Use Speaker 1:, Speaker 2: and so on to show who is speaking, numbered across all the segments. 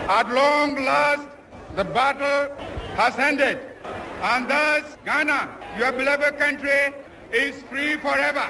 Speaker 1: At long last, the battle has ended. And thus, Ghana, your beloved country, is free forever.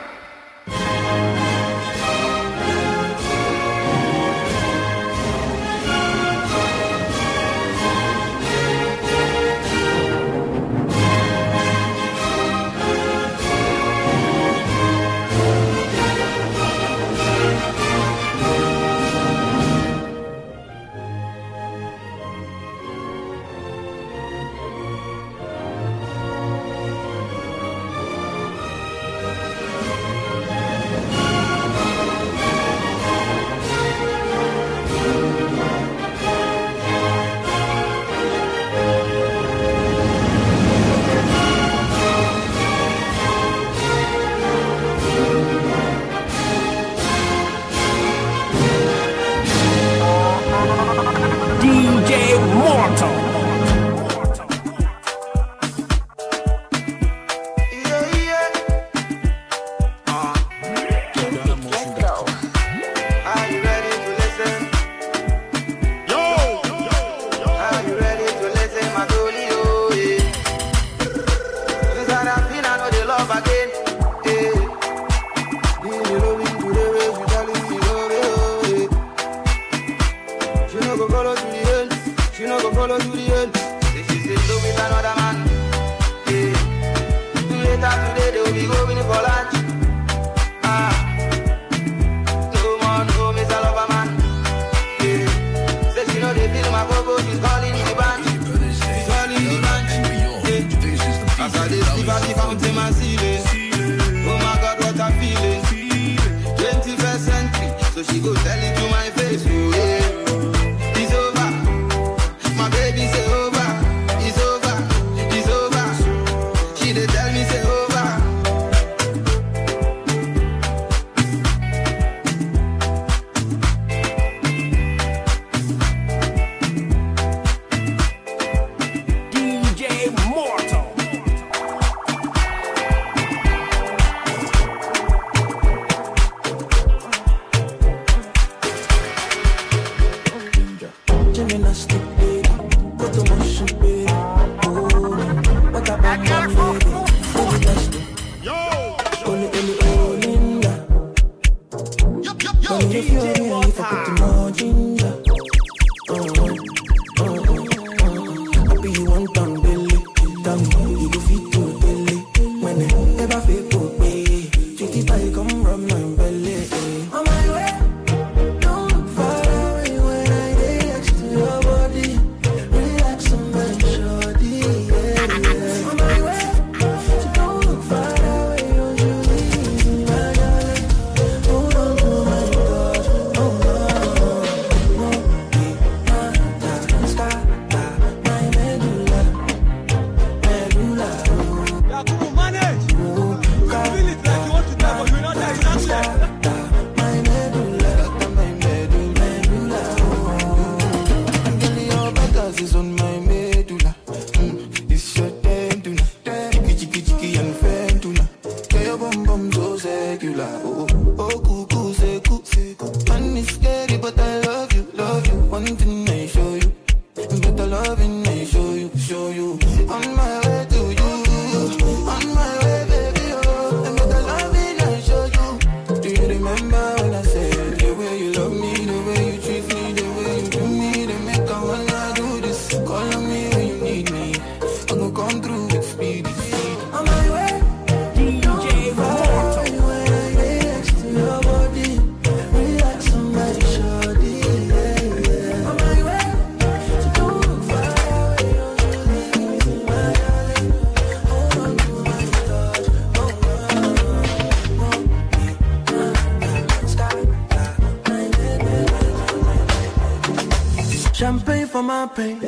Speaker 2: Champagne for my pain,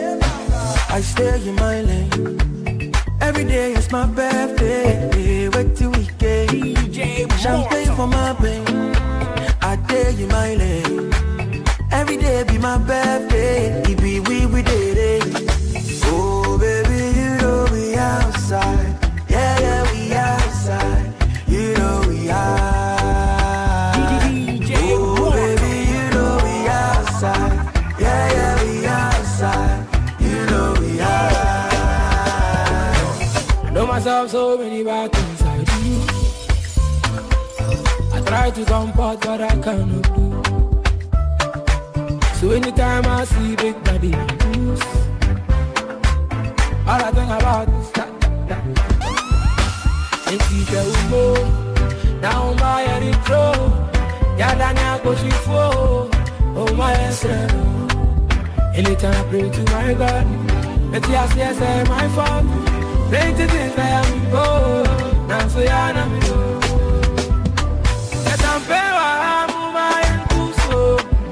Speaker 2: I stay in my lane. Every day is my birthday, wait till we get champagne for my pain, I stay in my lane. Every day be my birthday, it be we did it. Oh baby, you know we outside, yeah yeah we outside, you know we outside. Oh baby, you know we outside, yeah yeah we outside. myself so many bad things I do. I try to comfort, but I cannot do. So anytime I see Big Daddy lose, all I think about is that. And see the umo, now my head throw. Yadanya go she fall, oh my essence. Anytime I pray to my God, let yes, yes, my fault. Plenty things I am go, now so ya na me go. Yes, I'm pewa, I'm my enkuso.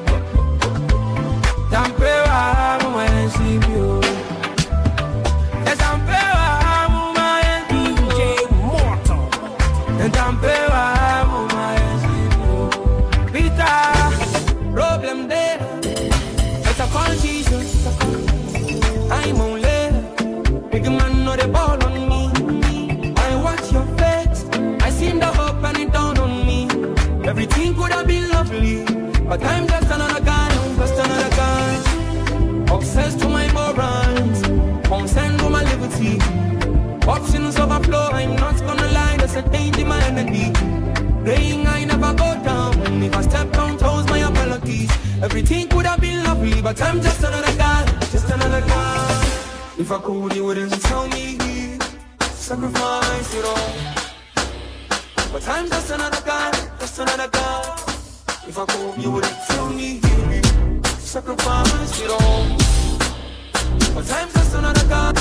Speaker 2: I'm pewa, I'm my ensibio. Yes, I'm pewa, I'm my enkuso. DJ Mortal. And I'm pewa, I'm my ensibio. Peter, problem there. It's a confusion. I'm on later. Big man know the ball on me. I watch your face. I seen the hope and it down on me. Everything could have been lovely, but I'm just another guy, just another guy. Obsessed to my morals, concerned with my liberty. Options overflow, I'm not gonna lie, there's a change in my energy. Praying I never go down. If I step on toes, my apologies. Everything could have been lovely, but I'm just another guy, just another guy. If I could, you wouldn't tell me, sacrifice it all. But I'm just another guy, just another guy. If I could, you wouldn't tell me, sacrifice it all. But I'm just another guy,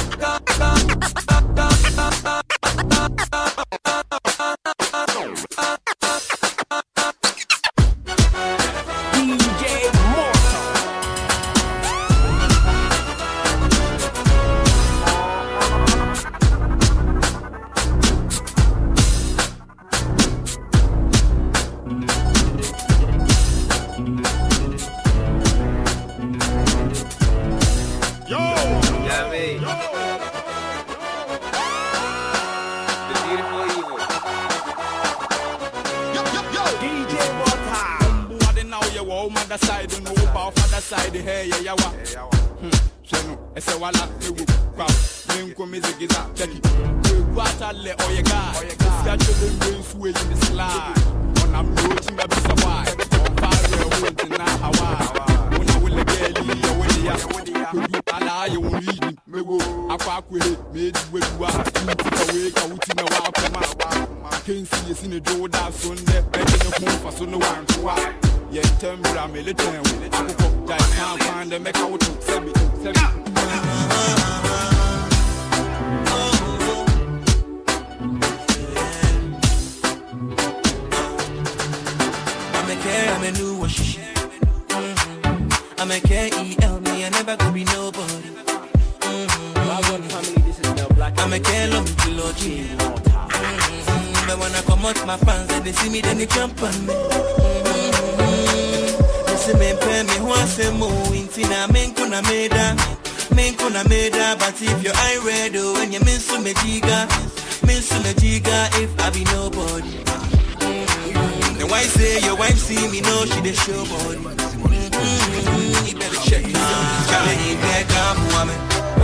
Speaker 3: but if your eye red, when you miss me jiga, if I be nobody. Then why say your wife see me, no, she the show body. You better check it out. Charlie, get up, woman.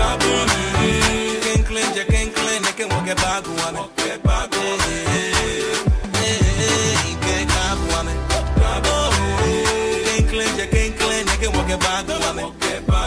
Speaker 3: Can't clean, you can't clean, you can walk a bag, woman. Get back, get up, woman. Can't clean, you can't clean, you can walk a bag, woman. Get back,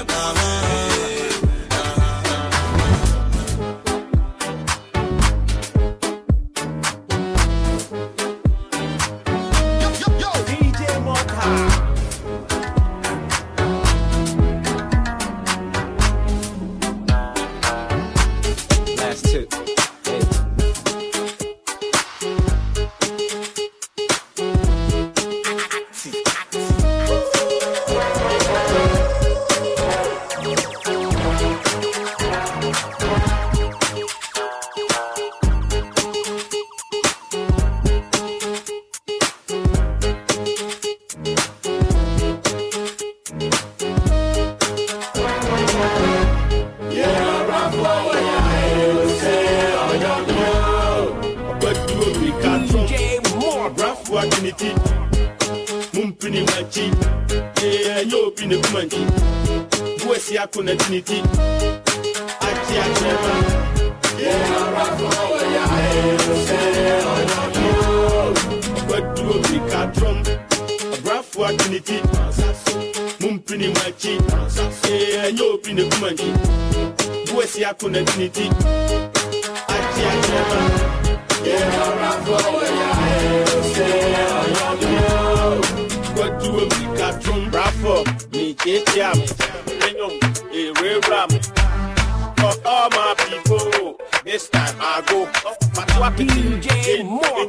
Speaker 4: Connectivity. I can't What do we got from? A rough watching Mumpini machi, and you open the monkey. Where's your connectivity? What do we got from? Raffo, me, Jam, a real ram. For all my people, this time I go. My DJ more.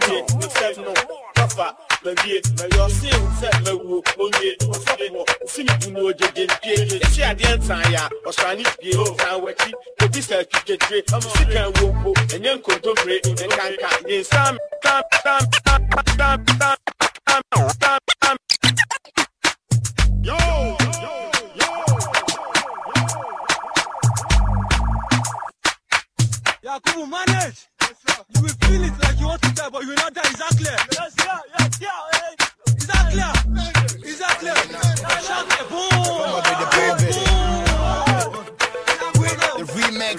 Speaker 4: Maybe your sin said no, only see me to know the game. See at the end, I was trying to be over. This is I'm sick and woke, and young contemporary, and can't get some. Yo,
Speaker 5: yeah, come on, manage. You will feel it like you want to die, but you will not die. Exactly. Yes, yeah. Exactly. Boom.
Speaker 6: The remix,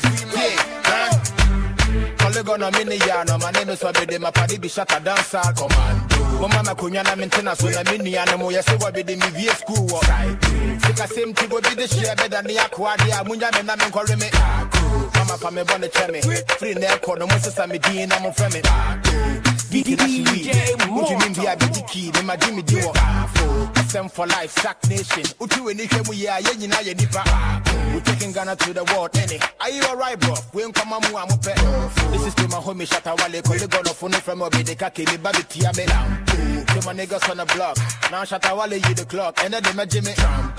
Speaker 6: Polygon on Miniano, my name is Wabede, my party be shut a dancer commando. Mama Kunyana maintenance on a mini animal, yes, what be the MVA school. Take a same to go be the share better than the Aquadia, Munya and I'm calling me. Mama Pame Bonnet Chemi, free neck on the Moses and Medina, I'm from it. DJ, what you mean the Abiti, the Majimi Dio, SM for life, Sack Nation, Utu and Nikem, we are Yenina Yenipa. We're taking Ghana to the world, any. Are you alright, bro? We ain't come on, this is to my homie Shatawale, Polygon of Phone from Obedeka, Baby Tiamela. To my niggas on the block, now Shatawale, you the clock, and then the Majimi.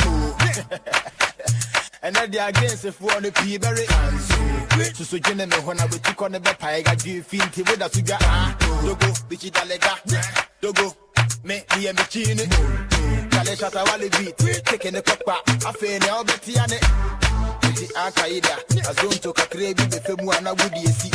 Speaker 6: And then they're against if we want to be very so gentlemen, when I will take on the Papa, I do feel with us. Dogo, Bichitalega, Dogo, me, and Machine, Kaleshata Wally beat, taking the papa, I feel now Bettiane, Al Qaeda, as don't talk a craving the Femuana would you see.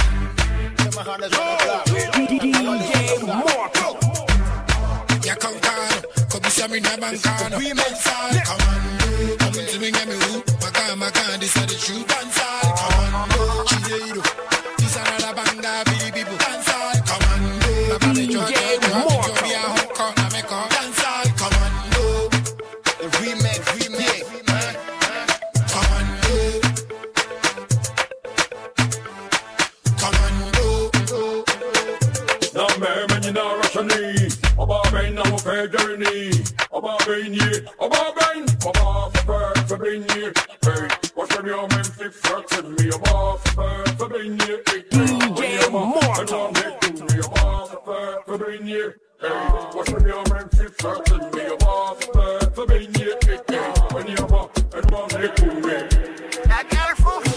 Speaker 6: DJ Mortal.
Speaker 7: Yakonkano, Kobisami Nabankano, we make side, come on, come to me, get me who, Makan, this are the true dancehall, come on, Chideiro, this are another banda, billy people, dancehall, come on, DJ Mortal, dancehall, come on,
Speaker 6: the remix,
Speaker 7: come on,
Speaker 4: no man, you know, Russian knee. About brain, now fair journey. About brain, yeah. About brain, about for brain, yeah. Hey, what's from your man, fix to me? About for brain, yeah.
Speaker 6: DJ Mortal.
Speaker 4: About for brain, yeah. Hey, what's from your man, fix to me? About for brain, yeah. Hey, when you're about and one day to me.
Speaker 6: I got it for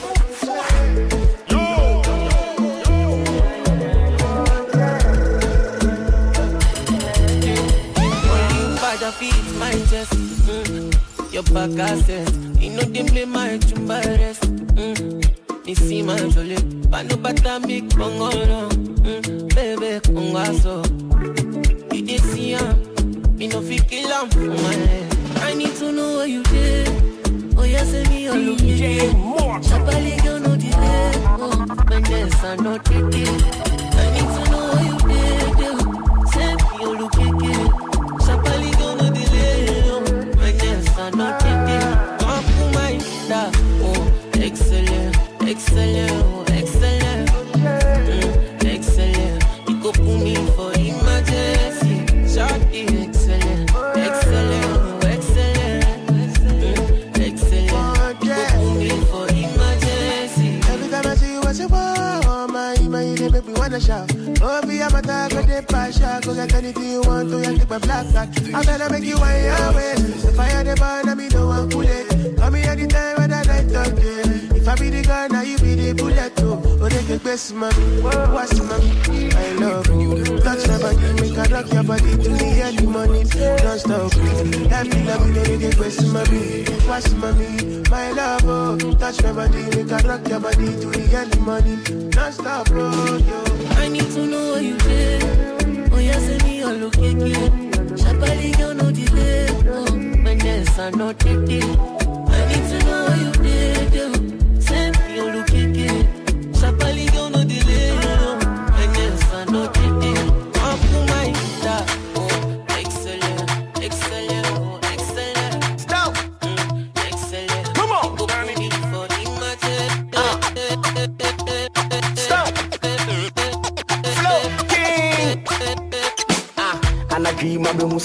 Speaker 3: feet, my chest, your back asset. You know they play my chumba rest. Me see my jolly, but no bata big bongo long. Baby, congaso. You did see me no fi kill am for my head. I need to know what you did. Oh yes, me all DJ Mortal. Somebody you know the way. Oh, when there's a not ticket. I need to know what you did. Say me all look it. Somebody gonna delay, my nest are not taking. Come to my da, oh, excellent, excellent, oh, excellent, excellent. You go put me for emergency, shorty, excellent, excellent, oh, excellent, excellent. You go put me for emergency.
Speaker 8: Every time I see you, I say, wow, my, you make me wanna shout. Oh, be a matter, go get passion, go get anything you want to, you take my black card. I better make you wine your way. The fire the burn, I me no one cool it. Call me anytime when I night talk, yeah. If I be the gun, now you be the bullet, too. Oh, they get best, mommy. What's mommy? I love you. Touch my body, make a rock your body to the early morning. Don't stop me. Let me, they get best, mommy. What's mommy? My love, oh. Touch my body, make a rock your body to the early morning. Don't stop, oh, yo.
Speaker 3: I need to know what you did. Oh, yes, me all look at you. Somebody you know the way. Oh, when there's a not ticket. I need to know what you did. Say me all look at you. Somebody you know the way. When there's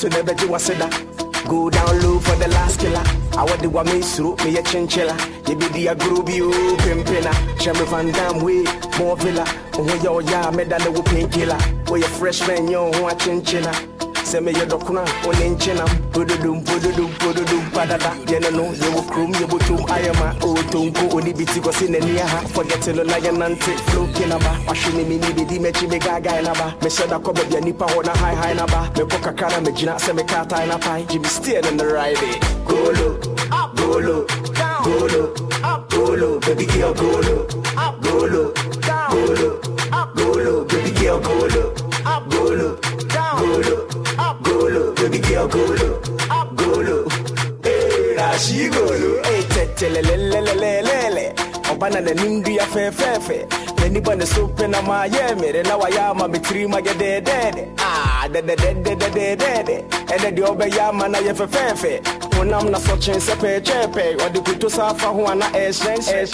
Speaker 9: so never do was that. Go down low for the last killer. I want the woman through me a chinchilla. You be the groovy pimpina. Sherry Van Dam way, more villa. Oh, yo, ya, made a little painkiller. Oh, your freshman, yo, who a chinchilla. Send me your docuna, on inchinam. Pududum, padada. You know, you will crum, you will tum, I am a old tonko, only be to in the near half. Forget to the lion and take flow kinaba. I shouldn't mean the Dimechi Megaga naba. Me said I could be a nipa on a high naba. Me poka kana me jina, send me kata in a pie. Jimmy still in the ride. Go low, go low, go low, go low, baby girl, go low, go low, go low, go low, baby girl, go low, go low, go low. Go low, baby girl, go low, go low. Hey, now she go low. Hey, lele. Obana na nimdi ya fe. Anybody soup in my yemere. Now I am a bitri my dead. Ah, de. And the obe yama na ye fe. When I'm not such a chepe. Or the kuto safa who are not essence.
Speaker 3: Put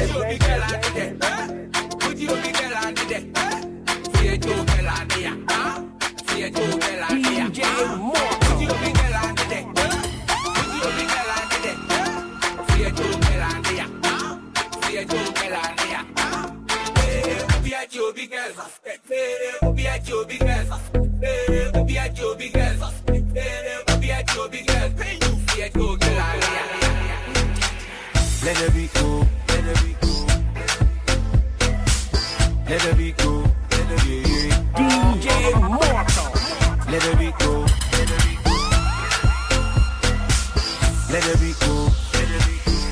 Speaker 3: your big girl on the deck. See a joke girl on the deck. See a joke girl on the deck. DJ Mortal. Put your big girl on the deck. Put your big girl on the deck. See a joke girl on the deck. See a joke girl on the deck. Be at your big girl. Be at your big girl. Be at your big girl. Be at your big girl. See a joke girl on the deck. Let her be cool. Let her be cool. Let her be cool. Let her be DJ Mortal. Let her be cool. Let her be cool. Let her be cool. Let her be cool.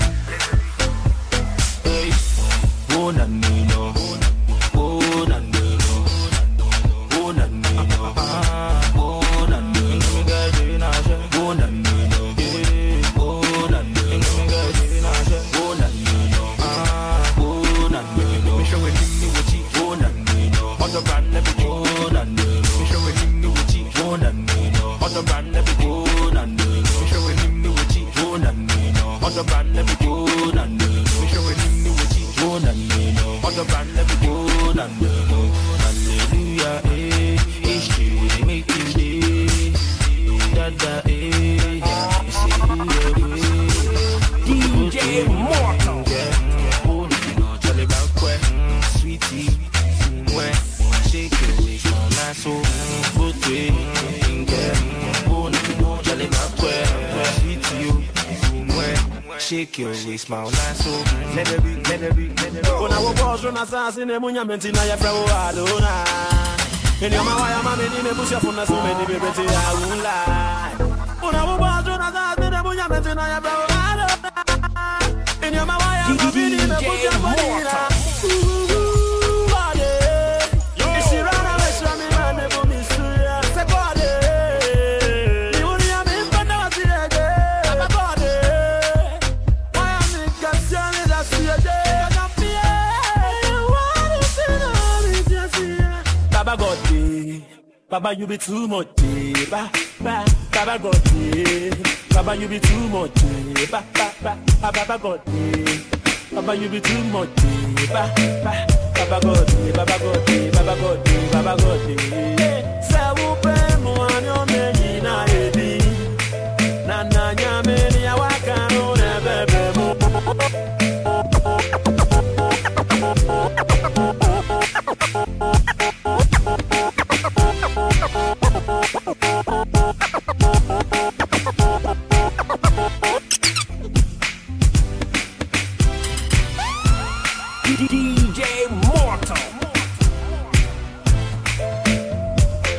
Speaker 3: Hey, oh na no, oh na no, oh na no, oh na no, oh na no. Shake your waist, smile nice, so let her be. When I was on assassin, and Munya Mentina, your bravo, Adona. And your Maya, mammy, me push up on us, so many baby, I won't lie. When I was on assassin, and Munya Mentina, your bravo, Adona. And your Maya, mammy, me push up on us. Baba, you be too much, Baba God, Baba, you be too much, Baba God, Baba, you be too much, Baba God, Baba God. Say who pay more on your money na ebi, na nyame ni awaka no nebebe mo. DJ Mortal.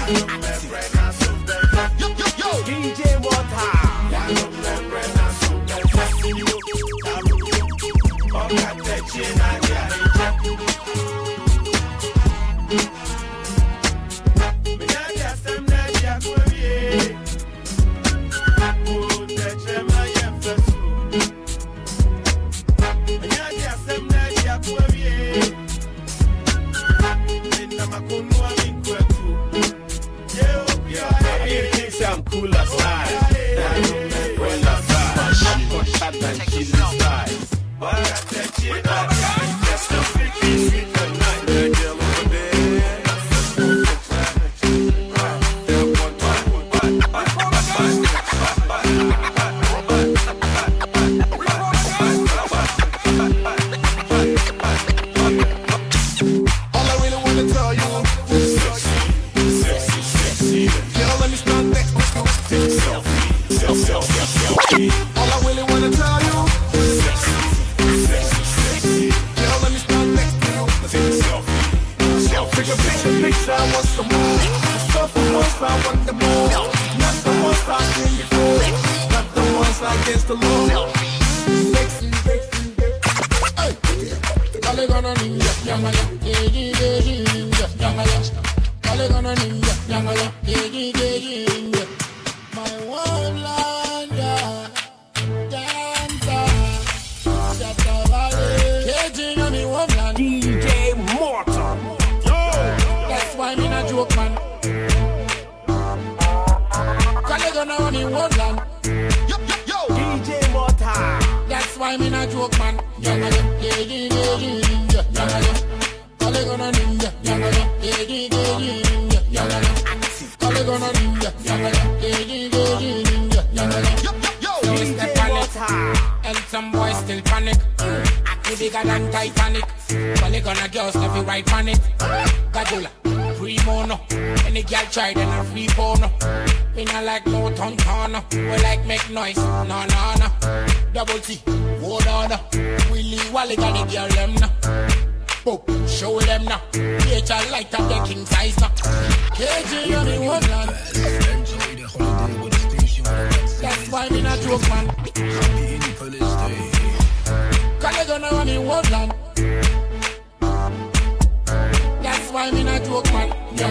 Speaker 9: DJ Water.
Speaker 4: I'm cool as high.
Speaker 7: Against the law. Sexy, sexy, Caligona ninja, yamaya, ninja, yamaya. Caligona ninja, yamaya, ninja. My wonderlander, dancer, Shatawale, caging on me wonderland.
Speaker 9: DJ Mortal.
Speaker 7: That's why me not joke, man. Caligona on me wonderland.
Speaker 9: DJ Mortar.
Speaker 7: That's why me not joke, man. Ninja, Caligona ninja, Caligona ninja, and some boys still panic. Act bigger than Titanic. Caligona girls love you right on it. Gadula, free mono. Any girl try then a free bono. We not like no tontana. We like make noise. No. Double T, hold on. Willy Wally got the girl them now. Boop, show them now. Nature light up the king size now. KG on the one land. That's why me not joke, man. Caligona on the one land. That's why me not joke, man.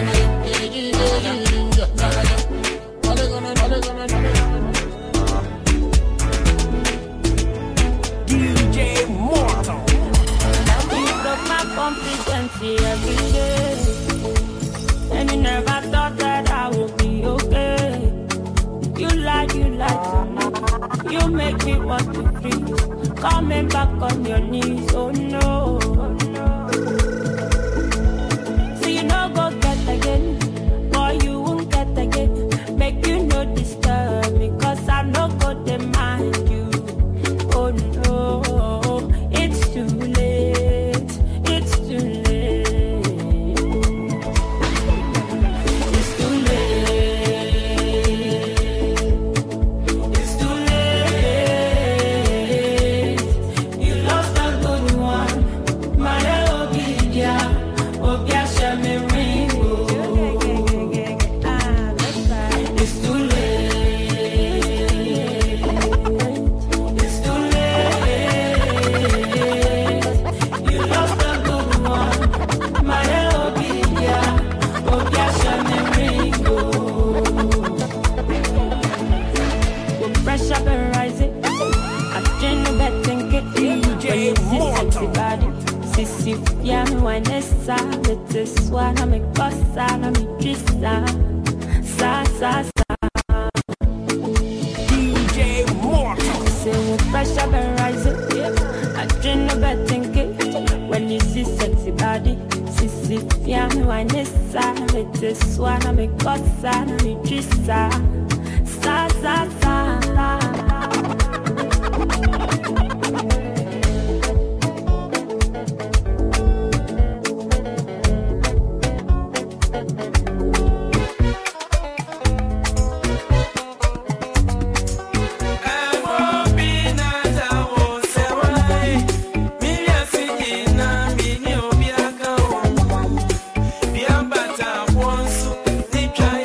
Speaker 9: DJ Mortal.
Speaker 10: You broke my confidence every day, and you never thought that I would be okay. You lie to me. You make me want to freeze. Coming back on your knees, oh no. So you no go get again, boy you won't get again. Make you no disturb me, cause I no go demand you. Oh no, it's too late. It's too late. It's too late. It's too late. You lost a good one. Mare Obidia, Obia Shame Ringo. It's too late. It's too late. You lost a good one. Mare Obidia, Obia Shame Ringo. With pressure been rising, I dream of betting get DJ Mortal. Sissy, yeah, me Vanessa, with this one, I'm a bossa, I'm a drissa, sa.
Speaker 9: DJ Mortal.
Speaker 10: Say with pressure been rising, I dream of betting get when you see sexy body. Sissy, yeah, me Vanessa, with this one, I'm a bossa, I'm a drissa, sa.
Speaker 3: Biambata, one soup,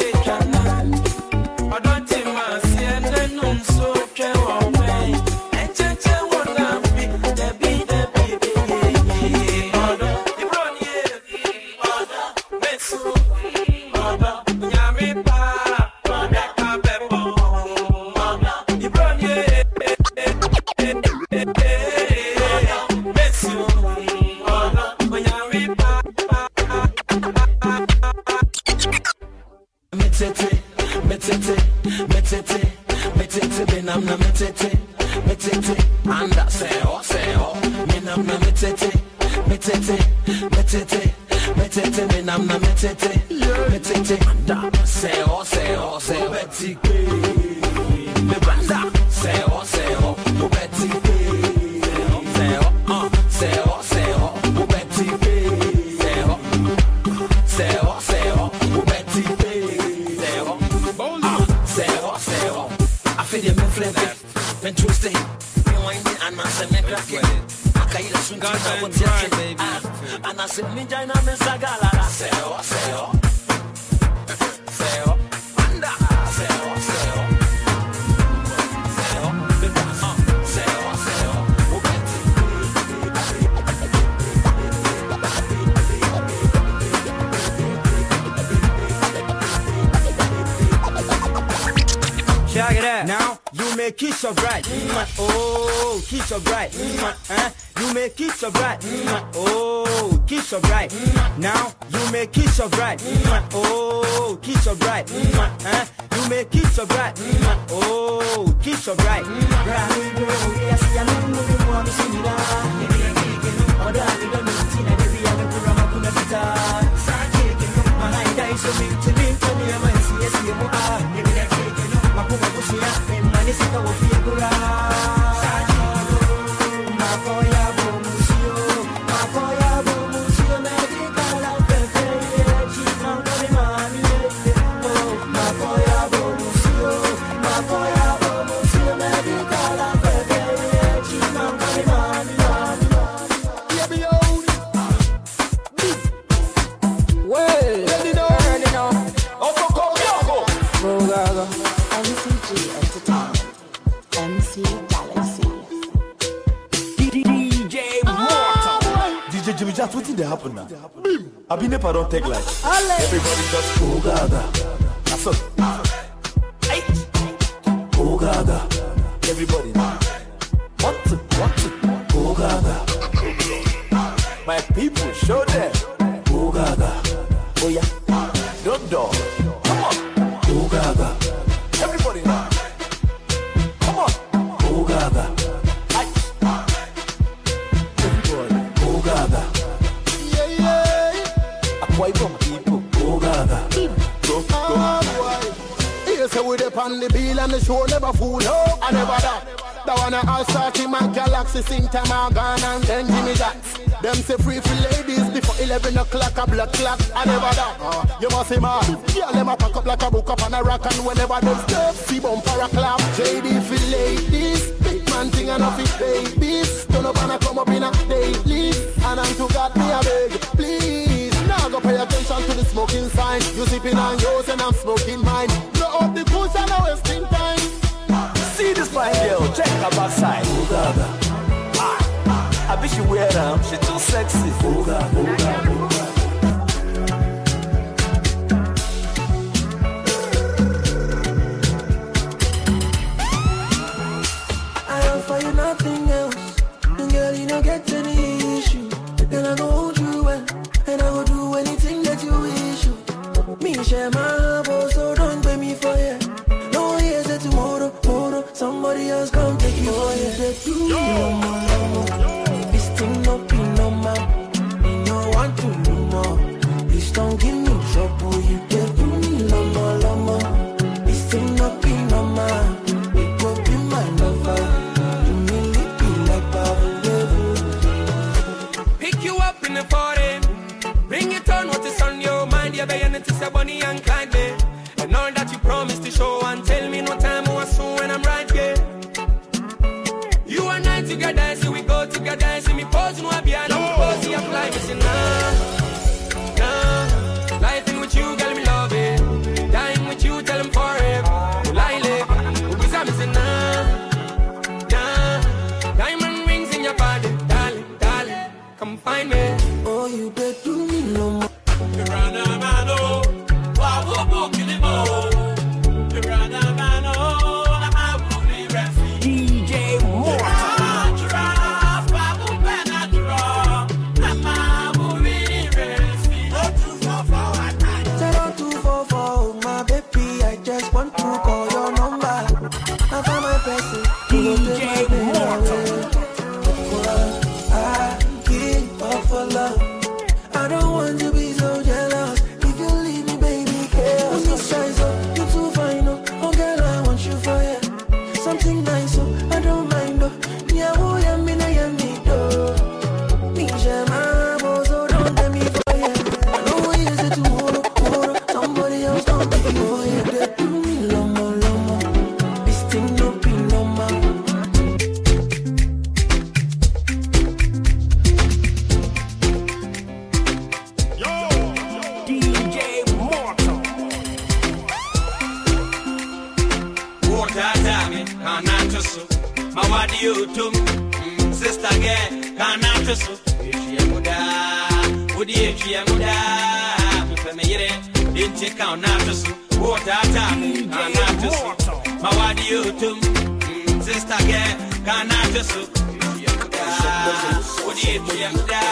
Speaker 9: metete, minamna metete, anda seo, minamna metete, minamna metete, anda seo, Betty me banda, seo, Betty seo, Betty seo, Betty seo, I feel you, me flavor, me Tuesday, me winding and I say me crack it. Kaila swing on what's your baby, and I say me join me sagala, seo, anda, seo,
Speaker 11: check it out. Now you may kiss your bride. Oh, kiss your bride. You may kiss your bride. Oh, kiss your bride. Now you may kiss your bride. Oh, kiss your bride. You may kiss your bride. Oh, kiss your bride.
Speaker 12: Jimmy, just what did happen now? I've been never don't take like everybody just oh gaga. That's all. Oh gaga. Everybody now. Want to oh gaga. My people, show them oh gaga. Oh yeah. Don't dog. Come on. Oh gaga. Everybody now. Come on. Oh gaga.
Speaker 6: So we up on the bill and the show never fool. No, I never that. The one I start in my galaxy, sing time I gone and then give me that. Them say free for ladies before 11 o'clock a blood clock. I never that. You must say man, yeah, them a pack up like a book up on a rock and whenever them step, see bumper a clap. JD for ladies, big man thing and off his babies. Turn up and I come up in a daily, and I'm to God me a beg, please. Now go pay attention to the smoking sign. You sipping on yours and I'm smoking mine. Blow up the coast and I'm wasting time.
Speaker 12: See this fine girl, check her backside. Oh gaga. I bet she wear them, she too sexy. Oh gaga, oh gaga, oh gaga.
Speaker 2: I offer you nothing else, and girl, you don't get any issue. Then I go hold you well, and I will do anything that you wish you. Me share my heart, so don't pay me for it. No, here's a tomorrow, somebody else come take you for it. No more. This thing no be no more. You know want to do more. Please don't give me trouble, you get me no more. This thing no be no more. It will be my lover. You really be like Pablo.
Speaker 13: Pick you up in the party. Bring it on, what is on your mind? You're beginning to say Bonnie and Clyde, baby.
Speaker 3: so. My wadi utum, sister girl, can't so. Would you muda? Didn't take out natus, water time, natus. My wadi utum, sister girl, can't so. Would you muda?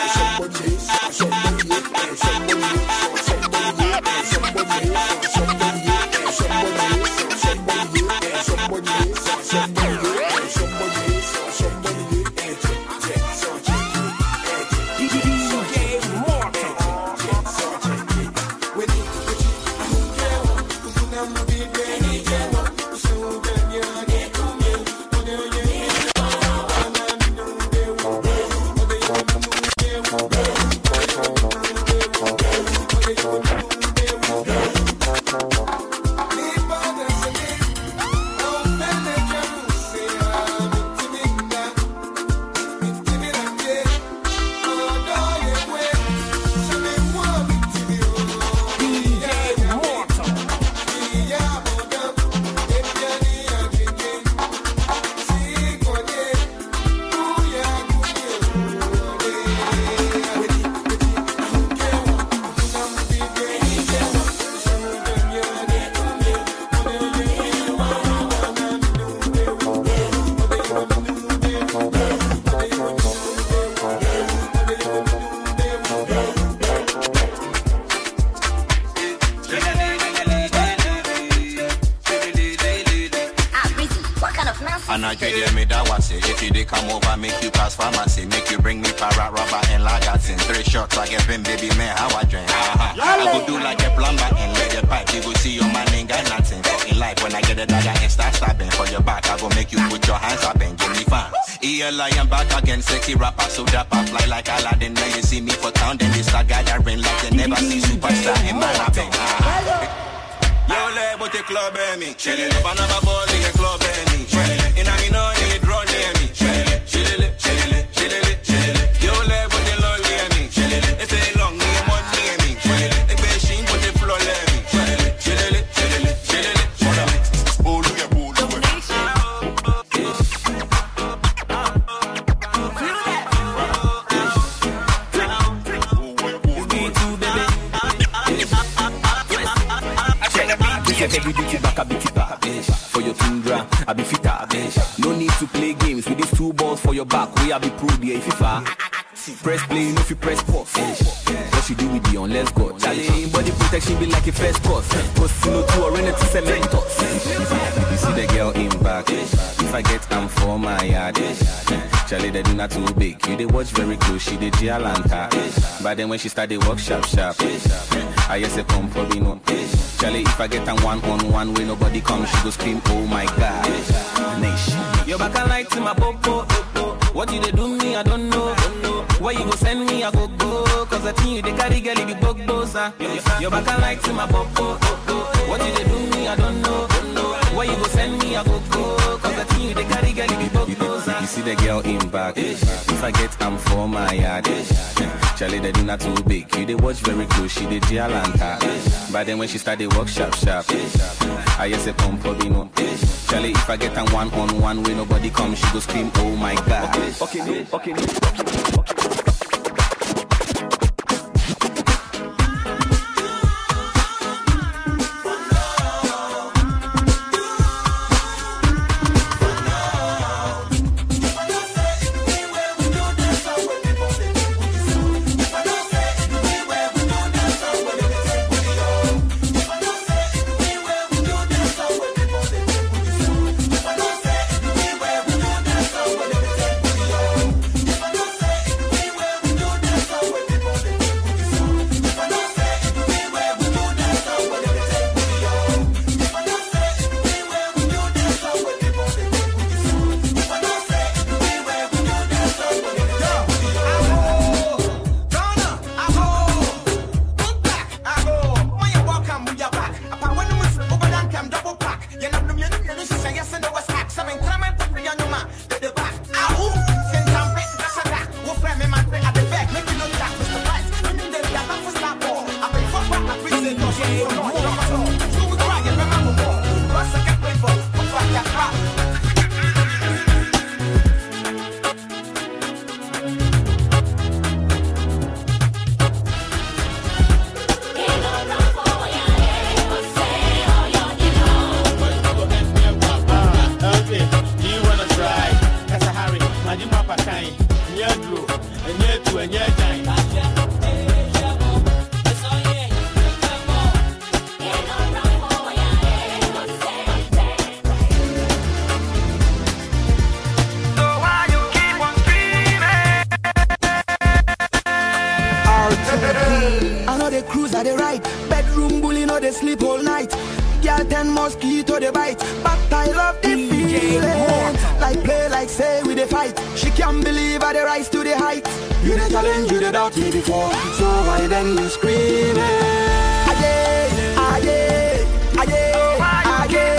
Speaker 13: And I trade me that was it. If you did come over, make you pass pharmacy, make you bring me para rubber and lagatin. 3 shots, I get been baby man, how I drink. I go do like a plumber and let the pipe. You go see your man ain't got nothing. Fucking life when I get a dagger and start stabbing for your back. I go make you put your hands up and give me fun. ELI, I'm back again, sexy rapper, so dapper, fly like Aladdin. Now you see me for town, then they start gathering like they never see superstar in my rapping. Yo, let but the club me. Chillin' up another ball in the club me. In a me no need draw near me. Chillin'. Yo, let but the lol near me. If they long me, one near me. The machine but the floor near me. Chillin'. Oh, look at boo.
Speaker 9: Every duty back a bit for your tundra, I be fitter. No need to play games with these 2 balls for your back. We I be pro there if you far. Press play, if you press pause. What you do with the on, let's go. Charlie, body protection be like a first course. Post no to or rent to cement. You see the girl in back. If I get am for my yard. Charlie, they do not too big. You they watch very close, she did Gialanta. But then when she start they walk sharp. I just say come for me no. Charlie, if I get a 1-on-1 where nobody comes, she go scream, oh my God. Nation. Your back I like to my popo. What did they do me? I don't know. Where you go send me? I go. Cause I think you they carry girl the bogos. Your back I like to my popo. What did they do me? I don't know. Where you go send me? I go. Cause I think you they carry girl the bogos. You see the girl in back. If I get am for my yard. Charlie, they do not too big. You they watch very close, she did Gialanta. But then when she start they walk sharp. I just say come for me no. Charlie, if I get a 1-on-1 where nobody comes, she go scream, oh my God. Okay.
Speaker 2: girl 10 mosquito they bite, but I love the feeling. Like play, like say we the fight. She can't believe I the rise to the height. You the challenge, you the doubt me before. So why then you screaming? Aye, aye, aye, aye.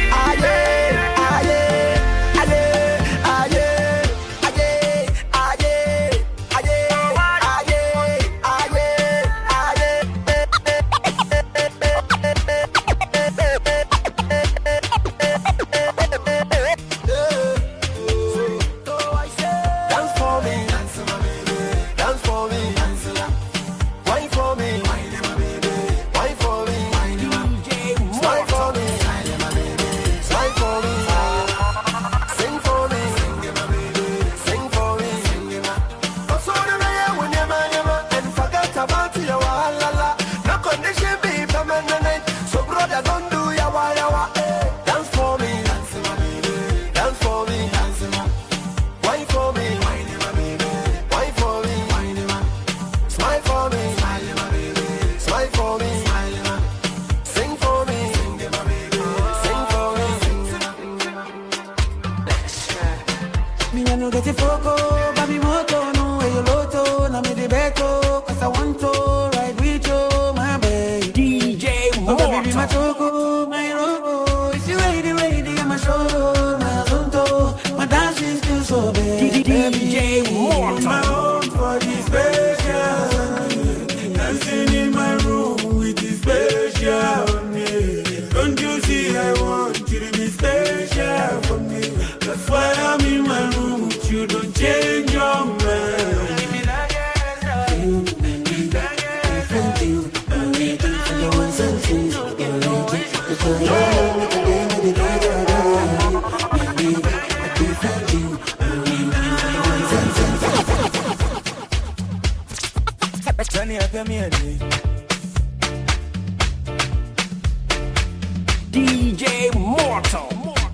Speaker 2: DJ Mortal.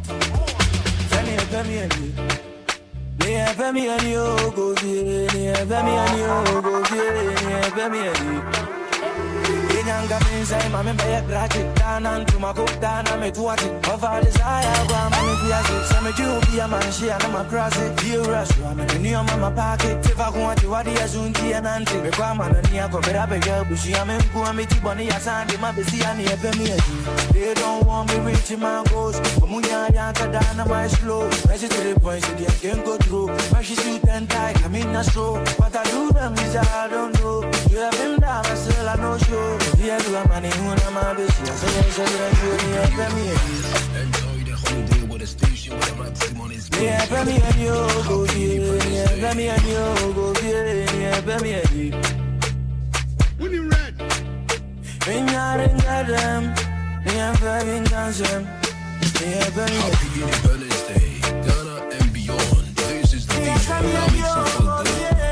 Speaker 14: They don't want me reaching my goals, but Munya Yanka down my slow. Measure to the point so they can go through. But she shoot and die, I mean a stroke. What I do them is I don't know. You have him down, I still I know show. Yeah, do a money when I'm out of shit. I say, enjoy the holiday with a station with a maximum is good. Yeah, Bemi and you go here. Yeah, Bemi and you go here. Yeah, Bemi and you. When you red, when you're in them, yeah, very dancing. Yeah, Bemi. Happy Independence Day, Ghana and beyond. This is the DJ. Now make some fun.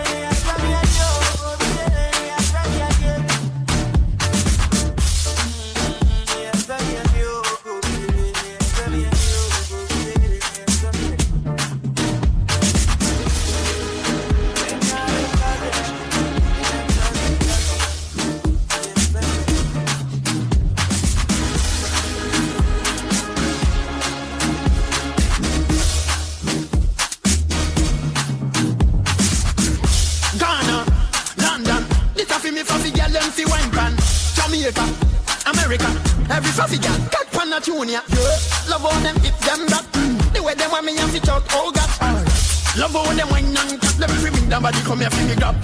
Speaker 15: America, every fussy girl, cat pan a tunia. Love all them hit them back. The way them want me and fit out, oh God. Love all them wine and cut them free me. That body come here, free me grab.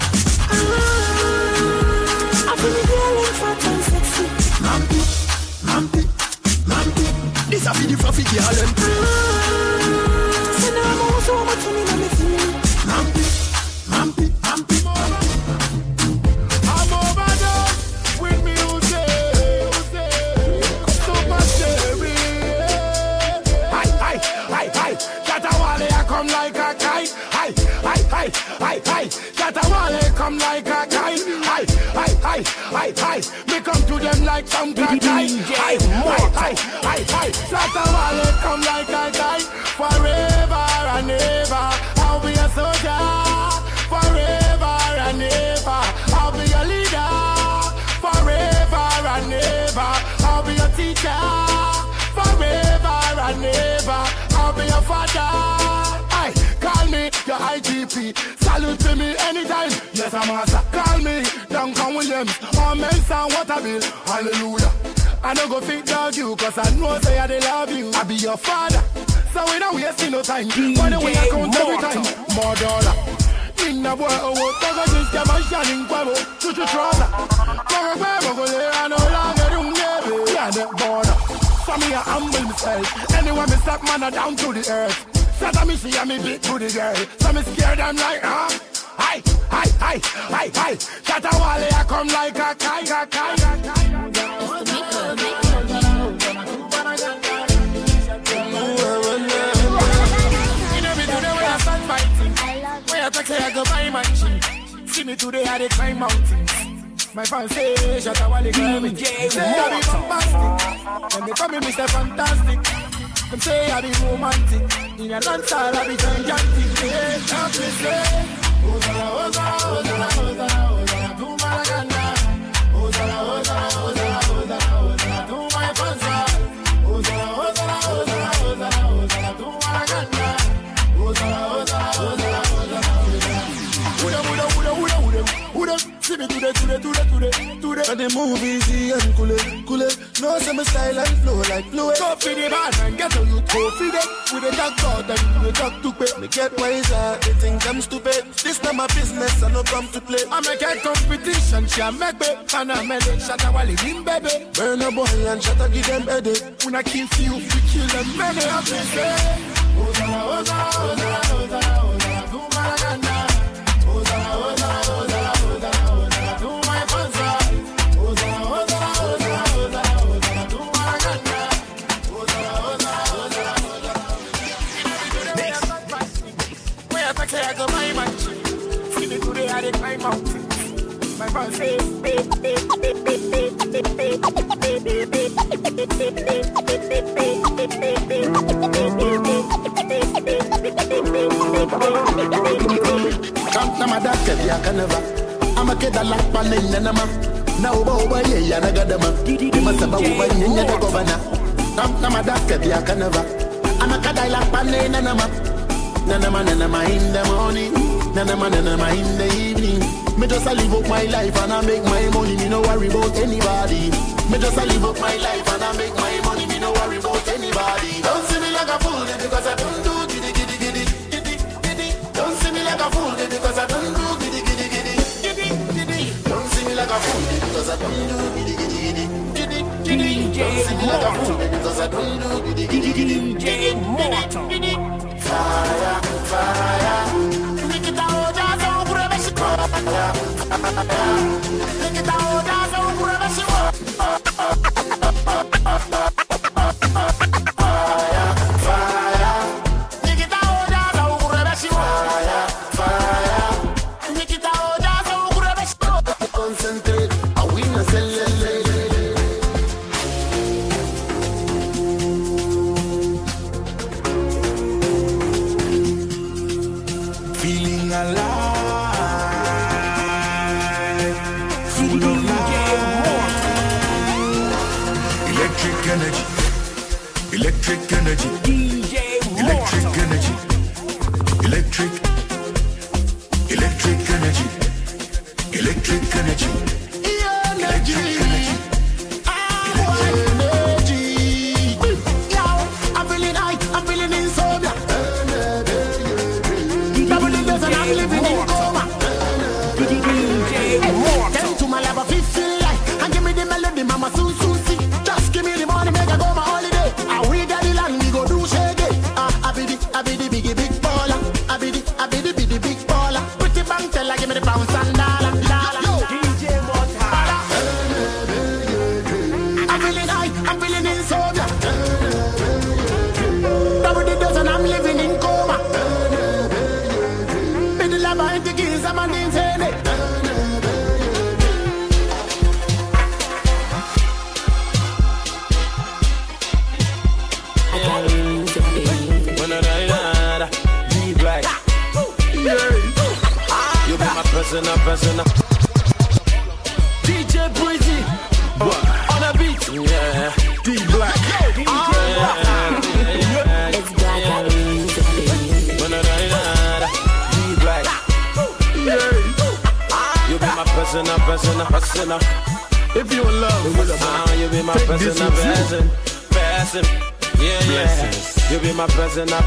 Speaker 15: I feel me feeling fat and sexy. Mampy, mampy, mampy. This a feel the fluffy girl. Say now I'm all so much to me, let me feel. Mampy, mampy, mampy. I'm overdose with music. Come like a kite, hi, hi, hi, hi, hi. Catawale come like a kite, hi, hi, hi, hi, hi. Me come to them like some kite, hi, hi, hi, hi, hi. Catawale come like a kite, forever and ever. I'll be a soldier, forever and ever. I'll be a leader, forever and ever. I'll be a teacher. star. Aye, call me your IGP. Salute to me anytime. Yes, I'm master. Call me Duncan Williams. Or Mensa Waterville. Hallelujah. I no go fit dog you, cause I know say I love you. I be your father, so we don't waste no time. Money we account every time. More dollar. In the boy, Togo just get my shining quavo. Chuchu trouser. Togo quavo, I no longer do never. Yeah, the border. For me, I humble myself. Anyway, me stop man down to the earth. Shut me see me big to the girl. So me scared I'm like, huh? Hi, hi, hi, hi, hi. Shut a wall, I come like a kai. I go buy my chin. See me today, I dey climb mountains. My fans say, shut up, while they call me. Say I be bombastic, and they call me Mr. Fantastic. Them say I be romantic, in a dance hall I be gigantic. Yeah, can't you say? Ozala, ozala, ozala, ozala, ozala, to Maragana. Ozala, ozala, ozala, ozala, ozala, to my fans. Ozala, ozala, ozala, ozala, ozala, to Maragana. Ozala, ozala, ozala. See me today. And the movies and cool. No summer style and flow like fluid. Go for the bad and get on you go for it. With the talk God and we talk to pay. Me get wiser, they think I'm stupid. This not my business, I no come to play. I make a competition, she a make me. And I make it, shut up while it in baby. Burn a boy and shut up, give them headache. When I kill you, we kill them many. I say, Ozala, ozala, ozala, ozala, ozala, to Maragana. Ozala, ozala, ozala, ozala, ozala, to my fans. Ozala, ozala, ozala, ozala, ozala, to Maragana. Ozala, ozala, ozala, ozala. Where I say I go buy my chin. See me today, I dey climb mountains. My fans say, come to my doctor, ya canava. I'm a kid, I like my name, Nanama. Now, over here, Yanagadama. You must have a woman in the governor. Come to my doctor, ya canava. I'm a kid, I like my name, Nanama. Nanama in the morning. Nanama in the evening. Me just live up my life and I make my money. Me no worry about anybody. Me just live up my life and I make my money. Me no worry about anybody. Don't see me like a fool because I don't do giddy. Don't see me like a fool because I don't do giddy. Don't see me like a fool because I don't do giddy. Don't see me like a fool because I don't do giddy. Fire, fire. Make it out, don't grab a shit. Make it out, don't grab a shit. Fire, fire. Make it out, don't grab a shit. Fire, fire. Make it out, don't grab a shit. Concentrate, I win a cell. Feeling alive. Electric energy, DJ electric energy, electric energy, electric energy, electric energy. I'm feeling high, I'm feeling insomnia. Double the dose and I'm living in coma. Tell to my love, I feel like, and give me the melody, mama, soon see. Just give me the money, make I go my holiday. We got the land, we go do shaggy. I be the big baller. I be the big baller. Pretty bank teller, give me the pounds and dollar. DJ Mortar. I'm feeling high, I'm feeling insomnia. Double the dose and I'm living in coma. Be the lava and the keys, I'm an insane. Personal. DJ Breezy on a beat. Yeah. D Black. It's Black.
Speaker 9: person.
Speaker 6: If you in love,
Speaker 9: you be my person. Yeah. You be my person, girl.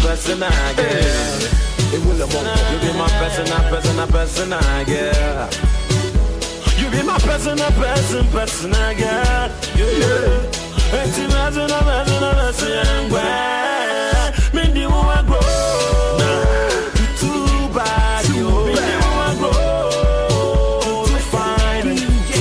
Speaker 9: You be my person, girl. You be my person, girl. Yeah. It's a person, girl. Me do I grow. Too bad, you. Me do I grow. Too fine.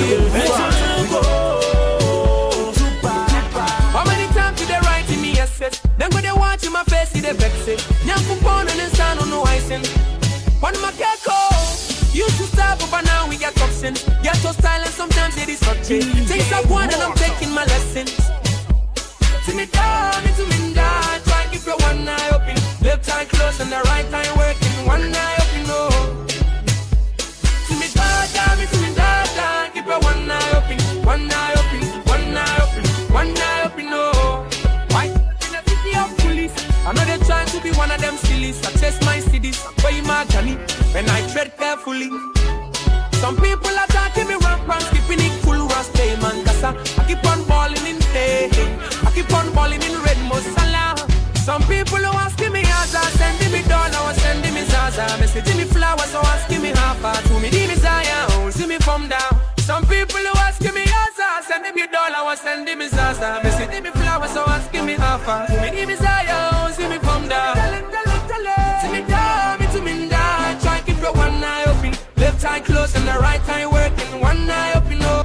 Speaker 16: How many times did they write in me essays? Then go they watch in my face, see they vex it. Nyam kupon and stand on no icing. One of my gecko used to stop up and now we get toxins. Get so silent sometimes it is touching. Things up one and I'm taking my lessons. See me down, into me down. Try and keep your one eye open. Left eye closed and the right eye working. One eye open, no. See me down, into me down. Keep your one eye open. One eye open, one eye open, one eye open, no. Why? In the city of police, I know they're trying to be one of them sillies. I chase my cities, but my Johnny, when I tread carefully. Some people are talking me rampant, skipping it cool, stay man, cause I keep on balling in hay. I keep on balling in red masala. Some people are asking me Zaza, sending me dollar, sending me Zaza, messaging me flowers, so asking me half a to me desire, oh, see me from down. Some people are asking me Zaza, sending me dollar, sending me Zaza, messaging me flowers, so asking me half a to me desire, oh, see me from down. See me down, me to me down, try and keep your one eye open, left eye closed and the right eye working, one eye open, no.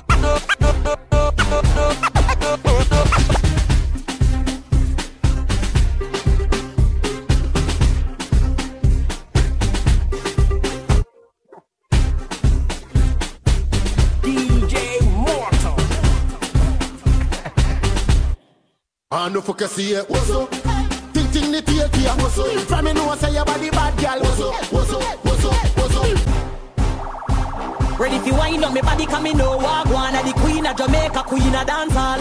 Speaker 15: I no focus here, what's up? Ting the tear here, what's up? From me know say your body bad girl, what's up?
Speaker 17: Ready if you wind up me body come me know walk one of the queen of Jamaica, queen of dancehall.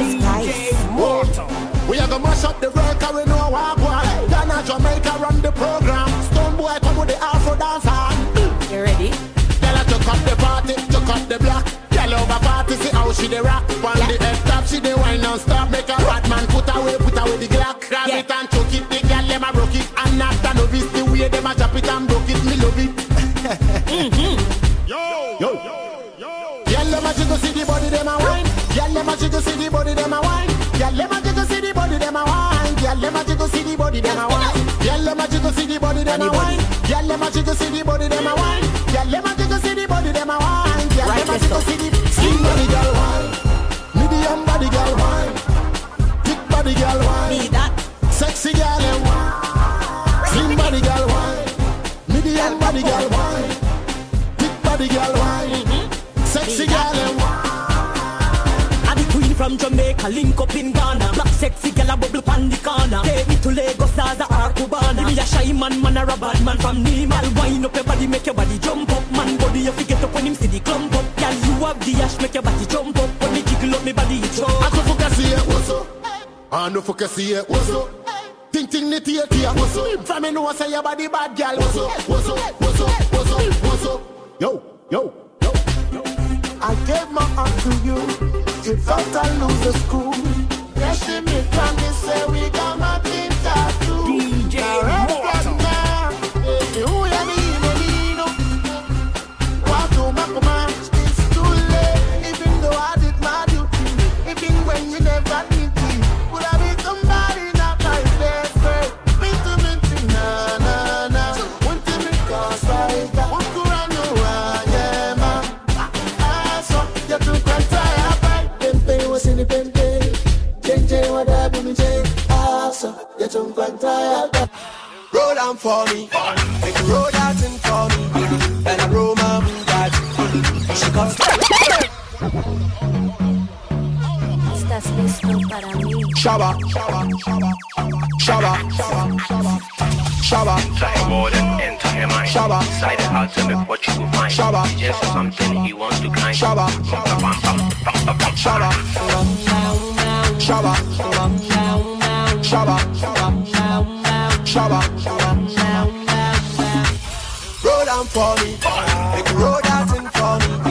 Speaker 15: We are gonna mash up the world, cause we know walk one. Ghana, Jamaica run the program. Stone boy come with the Afro dancehall.
Speaker 17: You ready?
Speaker 15: Tell her to cut the party, to cut the block. Tell over party, see how she dey rock. On the head top, she dey wine non-stop. Make a bad man put away the Glock. Grab it and choke it, the girl them a broke it. And not a novice, the way them a chop it and broke it, me love it. Yo. Girl them a jiggle, see the body them a wine. Girl them a jiggle, see the body them a wine. Girl them a jiggle, see the body them a wine. Girl them a jiggle, see the body them a wine. Girl them a jiggle, see the body them a wine. Girl them a jiggle, see the body them a wine. Girl them a jiggle, see the body them a wine. Girl them a jiggle, see the slim body girl wine, medium body girl wine, thick body girl wine,
Speaker 17: need that
Speaker 15: sexy girl and wine, slim body girl wine, medium body girl wine, thick body girl wine, sexy girl and wine.
Speaker 17: I'm the queen from Jamaica, link up in Ghana. Black sexy girl a bubble pan the corner. Take me to Lagos as a Cubana. Give me a shy man or a bad man from Nimal. Wind up your body, make your body jump up. Man body you forget up when him see the clump up. Girl you have the ash, make your body jump up. When me jiggle up me body it show.
Speaker 15: I no focus here, what's up? I no focus here, what's up? Ting the tear here, what's up? From me know say your body bad girl, what's up? Yo. I gave my heart to you. You thought I lose the school. Yes, me promise say we got my team tattoo.
Speaker 17: DJ
Speaker 15: Mortal. Who ya need? What do my command? It's too late. Even though I did my duty, even when you never need me, would I be somebody not my best friend? Minty, na. Want to me cause I got one to run away, man. So you took a try, Pempe was in the Pempe. Change what I do me change. So you took a try.
Speaker 3: Roll on for me, make you roll that in for me. And I roll my Bugatti. She comes.
Speaker 10: Estás listo para mí.
Speaker 3: Shabba.
Speaker 18: Something more than enter your mind.
Speaker 3: Shabba.
Speaker 18: Decided how to make what you will find.
Speaker 3: Shabba.
Speaker 18: Just something he wants to climb.
Speaker 3: Shabba. Shabba. Roll on for me, make you roll that in for me.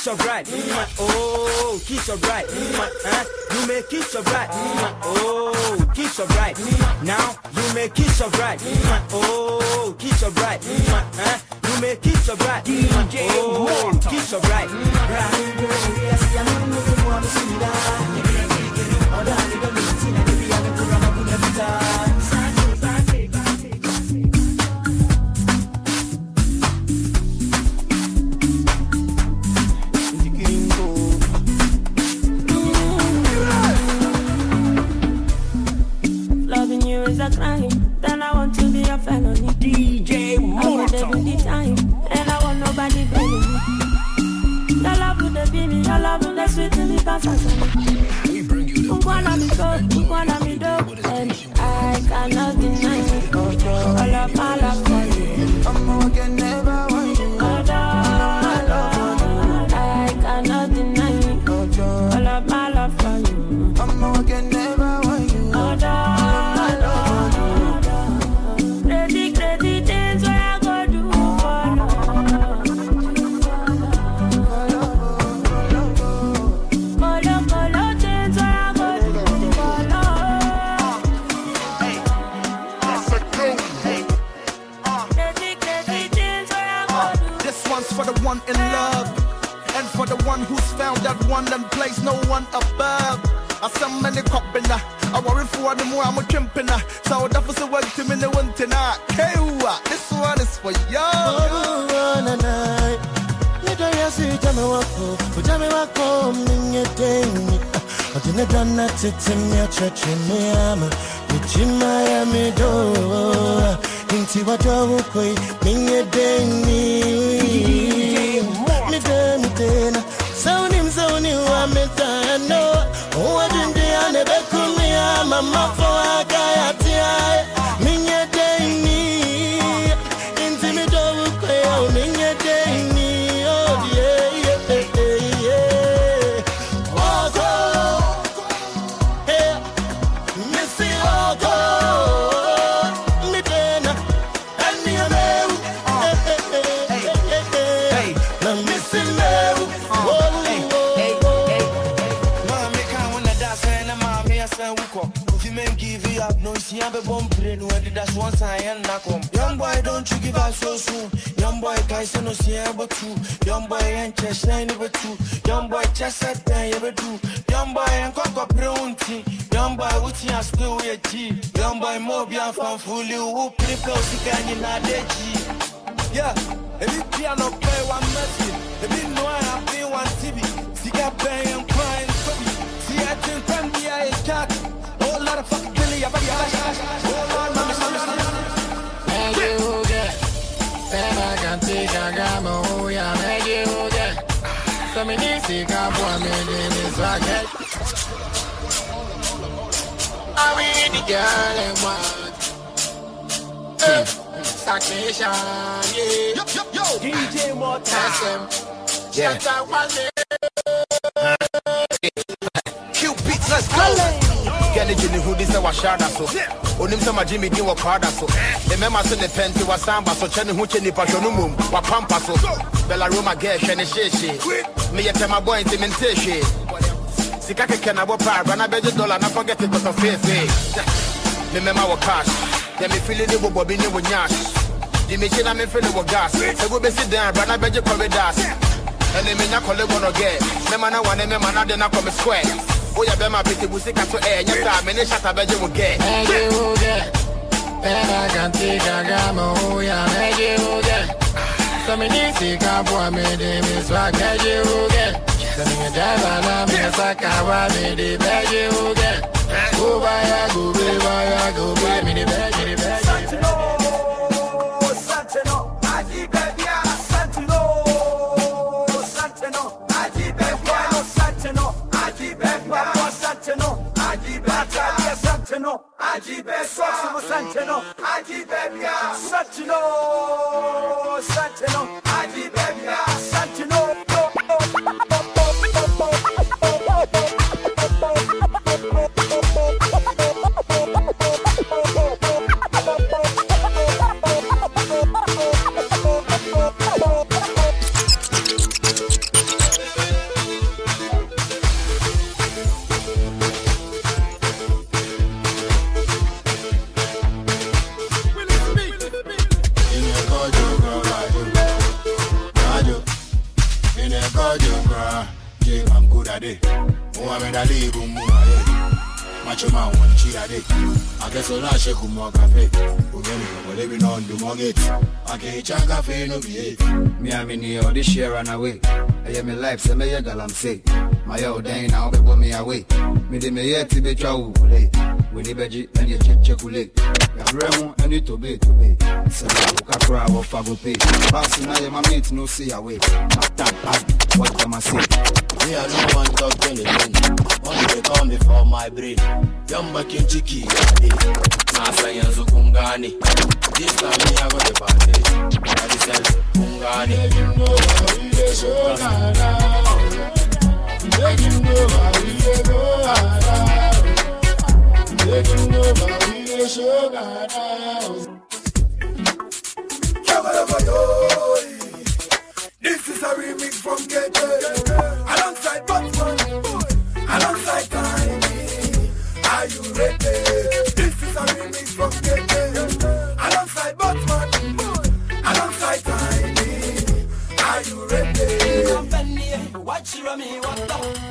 Speaker 11: your bride. Oh, kiss your bride. You may kiss your bride. Oh, kiss your bride. Now you may kiss your bride. Oh, kiss your bride. You may kiss your bride. Oh, kiss your bride.
Speaker 10: Loving you is a crime, then I want to be a felony. DJ Mortal. I want the time, and I want nobody begging me. Your love would be me, your love would be sweet to me, pass us. We bring you the and I cannot deny it. All of my love for you, I can never want you. I cannot deny it. All of my love for you, I can never want you. Crazy things where I go do for love. Colo things where I go do for love. Hey, that's a cool. Hey, crazy things where I go do.
Speaker 19: This one's for the one in love, and for the one who's found that one and place no one above. I saw many copping. I worry for the more I'm a chimping. So that was the way to me the one tonight. Hey, this one is for you. You don't see Jamaica, Jamaica, Minga Dane. I didn't done that to me, church in Miami. Which in Miami door. Into what I will Minga Dane. Me then, sound him, I'm a dano. Oh, I didn't never come here, Mama, for a guy at the Minga Dane. Intimidate, Minga Dane. Oh, yeah. Walk, hey, Missy, walk, me then, and me a man. Hey, let me see me. If you men give you up, no, see, I'm a bomb brain when that's once I am not come. Young boy, don't you give up so soon. Young boy, guys, no, see, I'm a two. Young boy, and chest, never two. Young boy, chest, I ever do. Young boy, and cock up brownie. Young boy, what's your still with a G? Young boy, more beyond from fully who play close again in a day. Yeah, if you piano play one message, if you know I have been one TV, see, got pay and crying. See, I think from the eye is cat. Oh, lot of fucking Billy, I bet you oh, make you get. Then I can take a gamma, oh, yeah, make you get. So many sick up for me, this rocket. I mean, the girl and what? Stagnation, yeah. DJ Mortal. Shut up, one day. Beats, let's go. Get it in the hoodies that was shot so. Onim sama Jimmy Dean wa kwada so. The member so the penti wa samba so chene hu chene passionum wa pampa so. Bella Roma get shene sheshe. Me yete my boy intimentation. Sika keke na bo pa na beje dollar na forget it to face. Me mema wa cash. Dem me feel it wo bobi ni wo nyash. Di me chena me feel wo gas. Se go be sit down na beje corridors. And me nya colleague no get. Me mana wane me mana de na come square. Oh, yeah, be my pretty busika to air. Yes, I mean, shut up, you will get. Then I can take a gamma. Oh, yeah, make you get. So many sick up for me, they miss what you will get. Send me a drive and I'm in a sack. I made it, beg you get. Go by, go by, go by, me the bag, me the bag. Santino, I keep baby, Santino, Santino, I keep baby, Santino. Santino, Santino, Ajibe, Santino, Ajibe, Santino, Santino, Ajibe, Santino.
Speaker 6: Adale Bumuae, Machoma one Chirade. I guess all I shake more cafe. We're living on the mortgage. I can't check cafe no be. Me, I mean, you this year run away. I am in life, some year that I'm sick. My old day now, be me away. Me, the mayor to be chow. We need veggie and you check. Remo and it to be. So I look at crowd of Fago pay. Passing, I am a mate, no see away. What can I say? Me, I don't want to talk anything. Only they call me for my brain. Yamba Kinchiki, Nasa Yanzu Kungani. This time me, I got the party. I said, Kungani. You know how we get so you know how we get you know how we get so This is a remix from Gete, alongside Batman, alongside Tiny. Are you ready? This is a remix from Gete, alongside Batman, alongside Tiny. Are you ready? Watch you me, what the?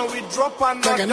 Speaker 6: one, we drop another.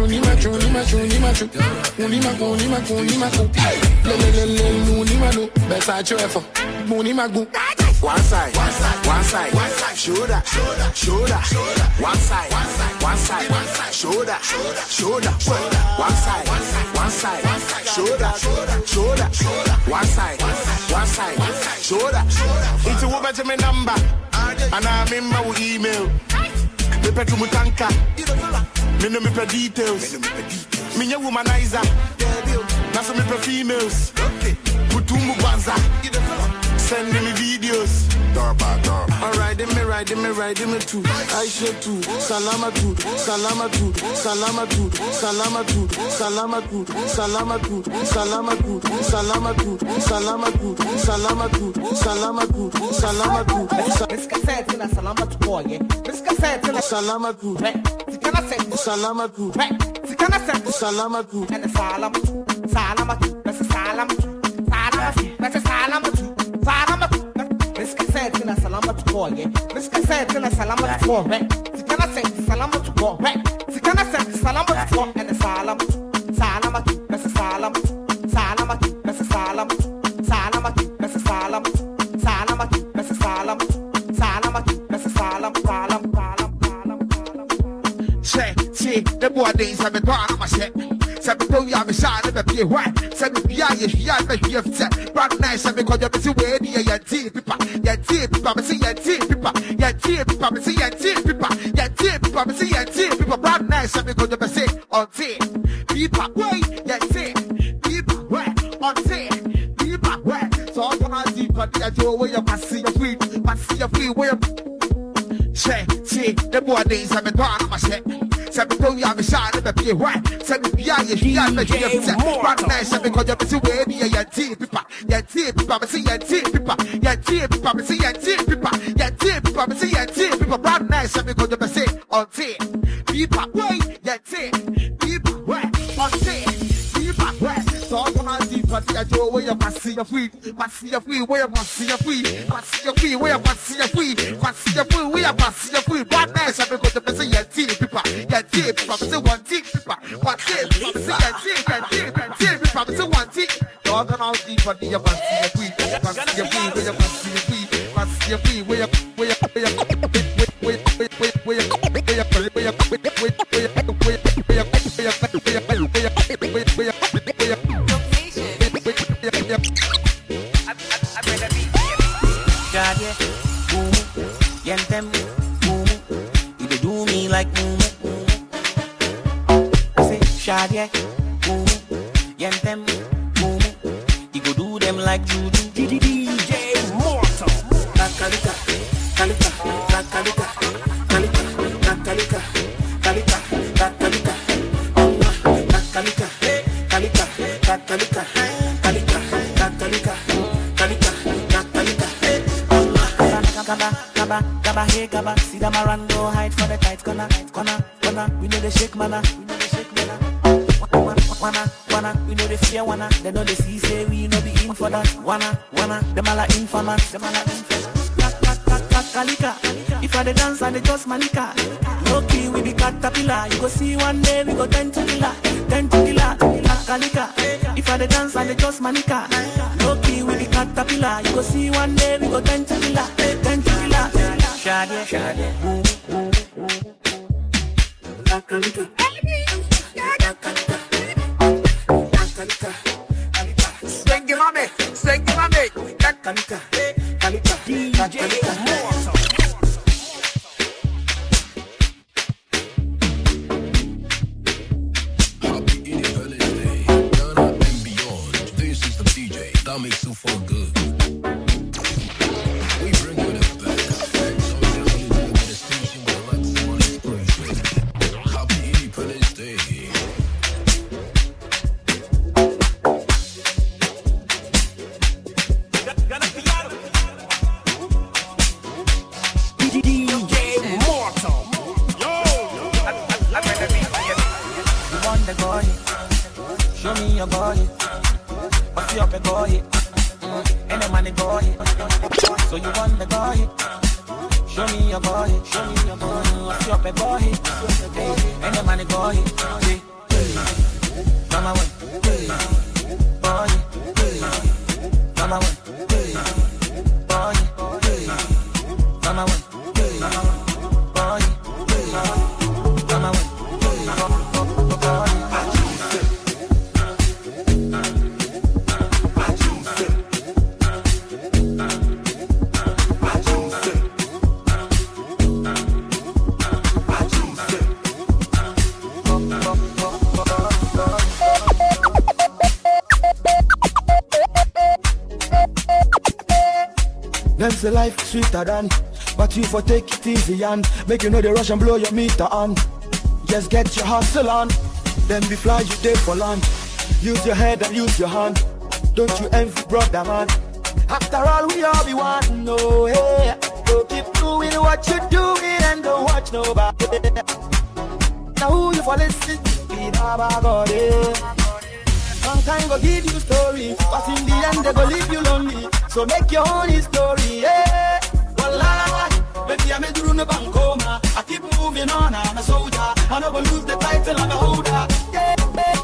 Speaker 15: One side, shoulder, shoulder, one side, shoulder, shoulder, one side, shoulder, one side, shoulder. It's a woman to my number, and I'm in my email. Me pay to Mutanka, me know me pay details. Me a womanizer, now so me pay females. Putumu Banza. Sending me videos. Alright, me too. I should too. Salamatu.
Speaker 6: Miska said in a salama to call, yeah. Miska said in a salama to call, right? Sikana said salama to call, right? Sikana said salama to call and the salam. Salamatu, that's a salam. Salamatu, that's a salam. Salamatu, that's a salam. Salamatu, that's a salam. Salamatu, that's a salam. Salam. Say, the boy days have been gone on my set. Sabato ya me shine be pie hwa sabi bia ye hia be hia fita brand nice sabi ko je be se we di ya tea pipa me se ya tea pipa me se ya tea pipa brand nice sabi ko je be se on tea pipa way ya tea pipa way on tea pipa way so gonna deep at the jo way you pass your free way say the boy days have been gone on my set. Sabato ya me shine be pie hwa sabi bia ye hia be hia fita brand nice sabi ko je be se we di ya tea pipa me se ya tea pipa me se ya tea pipa brand nice sabi ko je be se on tea pipa way ya tea pipa way on tea pipa way so gonna deep at the jo way you pass your free way you pass your free way you pass your free brand nice sabi ko je be se ya tea pipa pipa me se one tea pipa me se ya tea pipa me se one tea so gonna deep at the you pass your free way you pass your free way you
Speaker 3: like Shadie, yen them, you go do them like juju. DJ Mortal. Kalika. Gaba, hey gaba, see them around, go hide for the tight corner. We know the shake mana. Wanna, we know the fear wanna. They know the see say we know be in for that. Wanna, them all are informants. Kalika, if I the dance and the just manika. Lucky we be caterpillar. You go see one day we go 10 to killer. Kalika, if I the dance and the just manika. Lucky we be caterpillar. You go see one day we go 10 to killer. Shadie, boom. Kalika. Swing your mommy. Kalika. DJ Mortal.
Speaker 1: Happy Independence Day, Ghana and beyond. This is the DJ that makes you feel good. We bring you the best. So we only do with the station with maximum inspiration. Happy Independence Day.
Speaker 3: Show me your boy, what's your boy? Any money boy, so you want the boy? Show me your boy,
Speaker 19: what's your boy? And the money boy. Mama one, boy. Mama one, boy. Mama one, boy. Mama one.
Speaker 20: Them say life sweeter than, but you for take it easy and make you know the rush and blow your meter on. Just get your hustle on, then be fly you day for land. Use your head and use your hand. Don't you envy brother man? After all we all be one, no hey. So keep doing what you're doing and don't watch nobody. Now who you for listen to? Be nobody. Sometimes go give you story, but in the end they go leave you lonely. So make your own story, yeah. Wallah, maybe I made you no bankoma. I keep moving on, I'm a soldier. I never lose the title, I'm a holder. Yeah.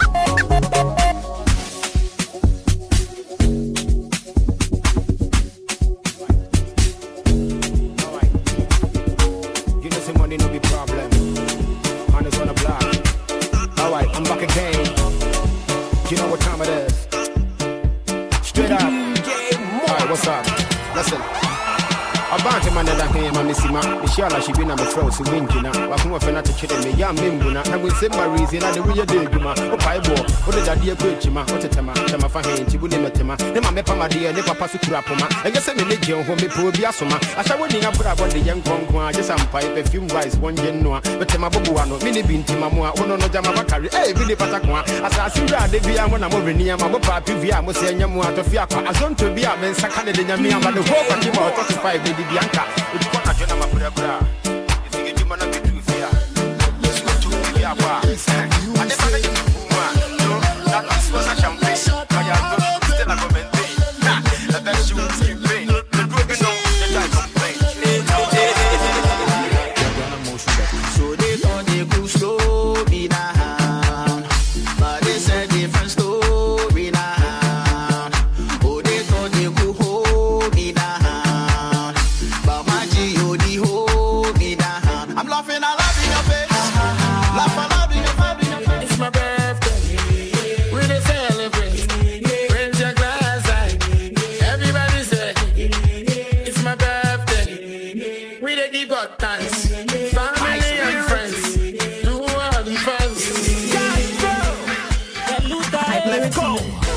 Speaker 6: You know, some money no be problem. On it's on the block. Alright, I'm back again. You know what time it is. Straight up. Alright, what's up? Listen. A bunch of man that came and missing my Michelle, she been on the throat, so winking now. Welcome for not to chill me, young Mimbuna, and we say my reason, and the real day, Juma, or Piebo, what did I dear great Jima, what a tema, Tama Fahin, Chibulimatema, then my Mepa, my dear, never pass it to Rapoma, and just send me Legion, home, poor Biasoma. I shall win up about the young Conqua, just some pipe, a few rice, one genoa, but Temabuano, Mini Bin Timamua, one on Jamabakari, eh, Billy Patakwa, as I see that they be a one over near my papa, Pivia, Mosiamu, to Fiaka, as on to be a man, Sakana de Yamia, but the whole of Jima, 35, Bianca, which one I join my brother. You think you might not be too fair. Let's go to the Yapa. I never let you move, no, that was a champagne. I am not still a comment. The best you will see pain. The group is on the guy complain.
Speaker 19: So they thought they could slow me down, but it's a different story now. Oh, they thought they could hold me down. I'm laughing, I laugh in your face. Laugh, I laugh in your face. It's my birthday. We dey celebrate. Raise your glass high. Everybody say, it's my birthday. We dey give God thanks. Family and friends. Do all the fans. Let's go.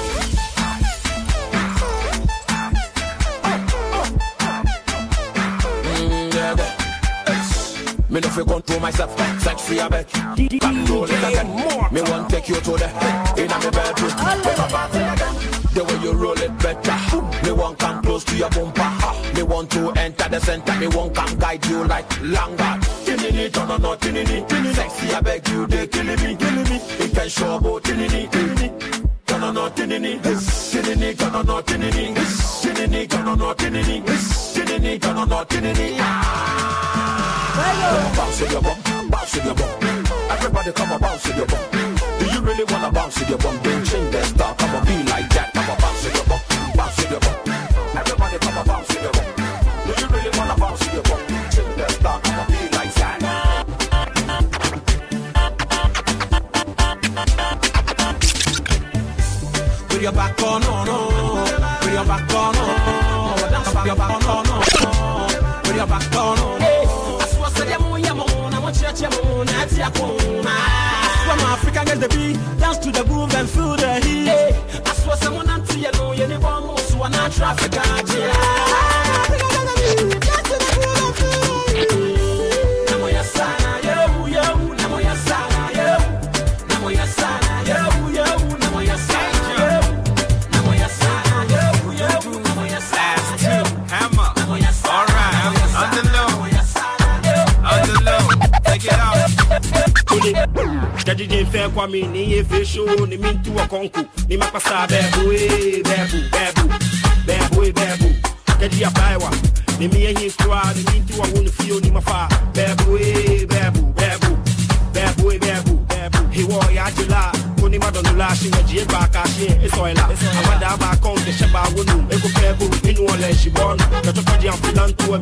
Speaker 21: Me no fi control myself, sex free a bet. Control it again. Me want take you to the inna me bedroom. The way you roll it better. Me want come close to your bumper. Me want to enter the center. Me want come guide you like Langa. Tinini, no, tinini. Sexy, I beg you, they killing me. It can show about tinini. No, tinini. Tinini, no, tinini. Tinini, no, tinini. Tinini, no, tinini. Bounce with your bum, bounce with your bum. Everybody come on, bounce with your bum. Do you really wanna bounce with your bum? Then change that style, come on, be like that. Come on, bounce with your bum, bounce with your bum. Everybody come on, bounce with your bum. Do you really wanna bounce with your bum? Change that style, come on, be like that.
Speaker 19: With your back on, no. With your back on, no. With your back on, no. With your back on, no.
Speaker 17: From Africa gets the beat, dance to the groove and feel the heat. I saw someone until you know you never most one traffic.
Speaker 4: Jadi din fair kwa mi ni e fe show ni min tu akonku ni makasa bebu bebu jadi ya baiwa ni mi e hin squad ni min tu a wonu fio ni mafa bebu cash in the G back cash in it's oil. Amanda back on the Shaba Wunu, Eco Pego, in New Orleans, she born. The Tokadi and Filan to a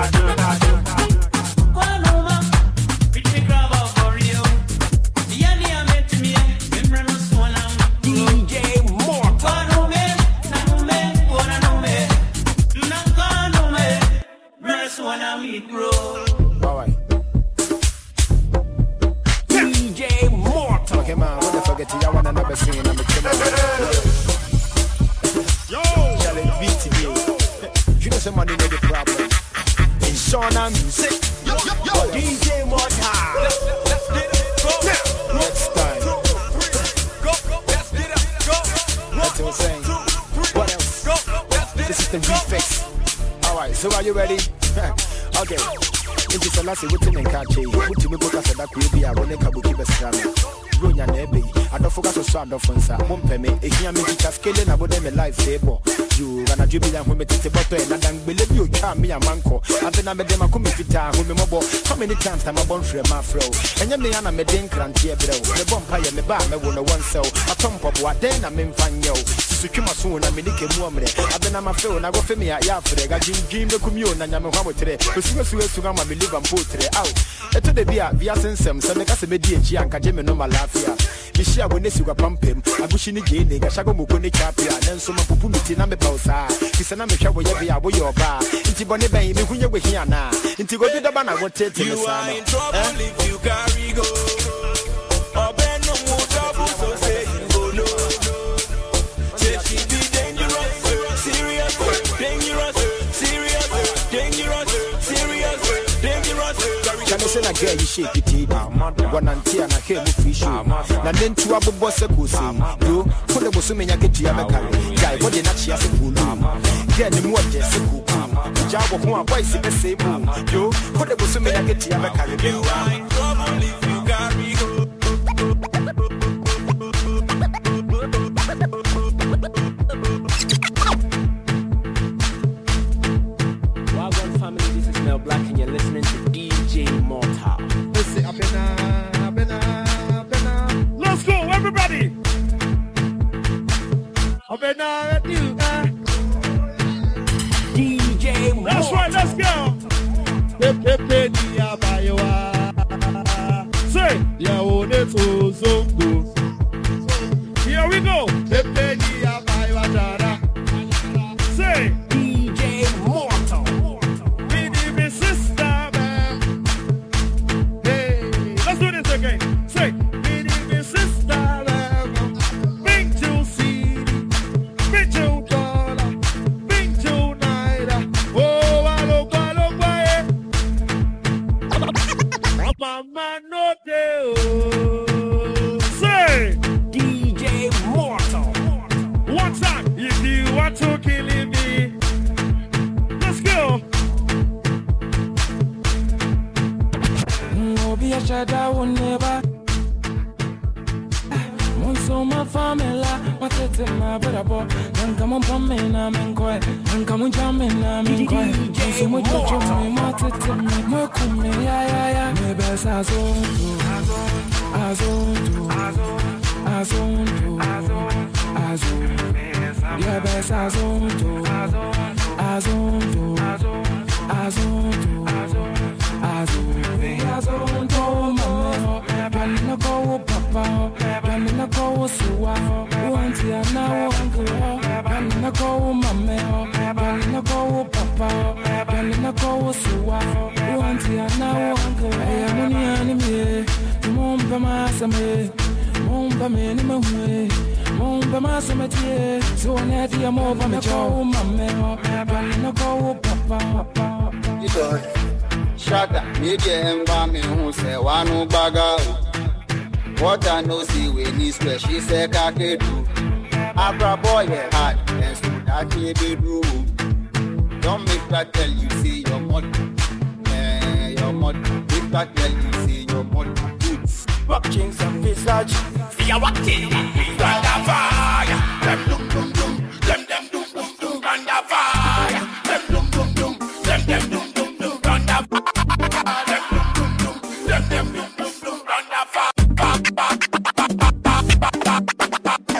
Speaker 6: DJ Mortal. Okay, man, what the fuck it is? I want another scene. I'm a killer. Yo, challenge BTV. You know somebody know the problem. In Shona music. DJ Mortal. Next time. That's what I'm saying. What else? This is the refix. Alright, so are you ready? Okay. It's a last written in Kachi. Put to me book as a back will be a running Kabuki Besrami. Runya Nebe. I don't focus on Sword of Fonsa. Mumpeme. If you are making a scaling about them a life table. You gonna jubilee and women to bottle and I believe you can't be a manco. I've been a medema commitita, whom mobile. How many times I'm a born for a mafro? And you may an medin grant here, bro. The bumpire, the bar, I want one cell. A thump of what then I'm in Fanyo. Sukuma soon, I mean, I've been on my phone. I go for me at Yafre. I dream the commune and I'm a home today. But soon as to come, I believe I'm put out. To the beer, via Sensem, so make us a media and Kajim no malafia. Bishia when this you pump him, a bushini gaining, a shago mukuni capia, and then some pupumiti namepausa. It's an amateur way of your bar. Into Bonnie Bay, when you were here now. Into go to the banner, what you are in trouble if you carry go. Or Ben no more trouble, so say you go no. Say she be dangerous, serious, dangerous, serious, dangerous, serious, dangerous. Can you send a girl you shake it? One and two and I came with fish. Now then two abu boss a goose. You put the boss in your get to America. Guy, what did not she has a cool? Get the more just a cool. Job of one voice in the same room. You put the boss in your get to America. You are in trouble if you carry go.
Speaker 5: Wagwan family, this is Mel Black and you're listening to DJ Mortal.
Speaker 7: Let's go, everybody!
Speaker 5: DJ Mortal.
Speaker 7: That's right, let's go! Say, here we go! Say,
Speaker 5: DJ Mortal.
Speaker 7: Baby sister, man. Hey, let's do this again. Say, baby sister, man. Big to see, big to dollar, big to naira. Oh, I look, Mama no deo. Say,
Speaker 5: DJ Mortal.
Speaker 7: One time, if you want to kill me, let's go.
Speaker 20: Be a shadow never. Monso my family, what it's in my brother. And come on, Pamela, I'm quiet. And come on, Jamina, I'm quiet. So much of me, what it's in me, Mokumi, yeah. Maybe as yeah, best
Speaker 8: Shaka, media environment who say one no baga. What I know see when he swear she say kake do. Abra boy hard and so that baby do. Don't make that tell you see your mother. Your mother. Make that tell you see your mother. Watching some visage. We are watching. Under fire. Them dum dum dum. Them dum dum dum. Under fire. Them dum dum dum. Them dum dum dum. Under fire. Them dum dum dum. Them dum dum dum. Under fire.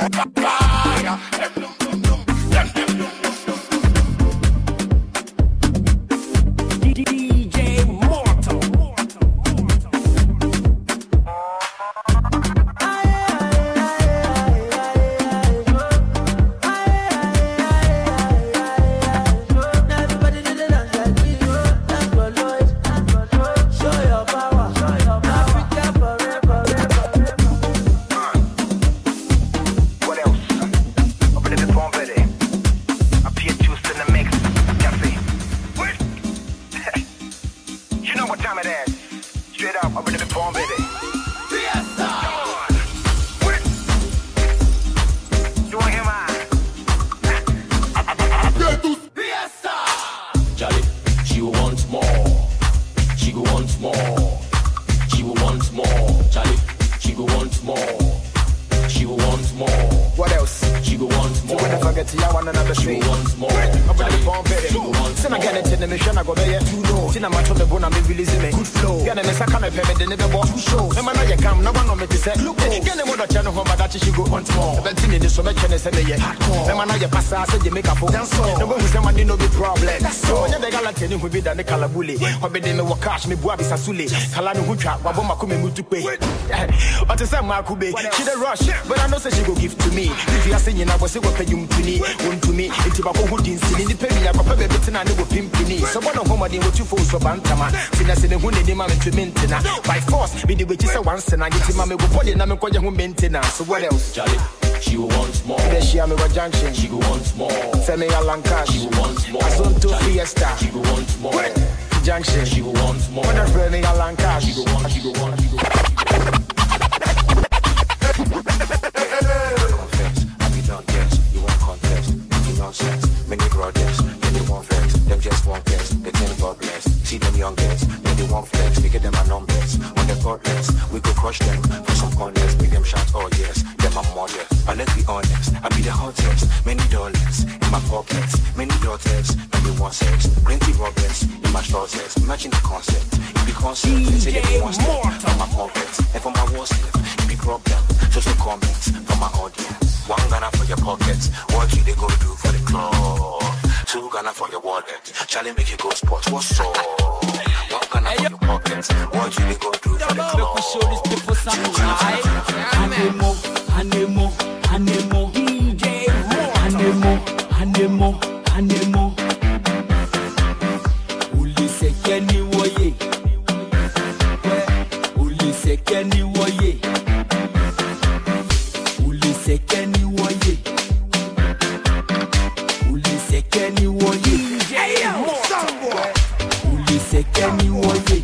Speaker 9: bomb it. You want him out?
Speaker 21: Charlie, she will want more. She will want more. She will want more. Charlie, she will want more. She will want more.
Speaker 9: What else?
Speaker 21: She will want more.
Speaker 9: When I forget to one another
Speaker 21: she
Speaker 9: thing.
Speaker 21: will want more.
Speaker 9: I'm ready for it. Sin again into the mission I go there. You know. Sin I'm at the bone I'm releasing me. Good flow. Get a mess I can't pay me the never walk to show. The man I come, no one on me to say. Look, get them on the channel home, but that she go want more. The thing is so much and say me hardcore. The man I pass I said you make a phone. The one who say man no be problem. So when the galantine who be done the calabuli. Or be them work cash me boa bisasuli. Kalani who trap, waboma come mutu pay. What is that Markube? She the rush, but I know say she go give to me. If you are saying I was say what pay you to me, one to me. It's about who didn't see the penny. I got a bit and I go pimpini. So one of whom I did what you for so bantama. Finesse in the one in the man to maintain. By force, me the which is a once and I get him a body and I'm going to maintenance. So what else?
Speaker 21: Charlie, she will want more.
Speaker 9: Then she am a junction.
Speaker 21: She will want more.
Speaker 9: Send me a long cash.
Speaker 21: She will want more.
Speaker 9: I want to fiesta.
Speaker 21: She will want more.
Speaker 9: Junction.
Speaker 21: She will want more.
Speaker 9: When I bring me a long cash.
Speaker 21: She will want. She will want. She will want.
Speaker 12: Many brothers, then they want flex. Them just want flex. They think God bless. See them young girls, then they want flex. We get them a numbers on the godless. We go crush them for some corners. Make them shout, oh yes, them are modest. But let's be honest, I be the hottest. Many dollars in my pockets, many daughters, and they want sex. Plenty robbers in my shorts. Imagine the concept. It be concept. They say they want more from my pockets and from my war slip. It be problem. Just the comments from my audience. One Ghana for your pockets. What you they go do for the club? Two Ghana for your wallet. Charlie make you go sports. What's up? One Ghana for your pockets. What you they go do for the club?
Speaker 17: We show these people something. Anemo, Anemo, Anemo, DJ, Anemo, Anemo, Anemo. Uli sekeni woye. Uli sekeni woye. Uli sekeni woye. Uli sekeni woye. Uli sekeni woye.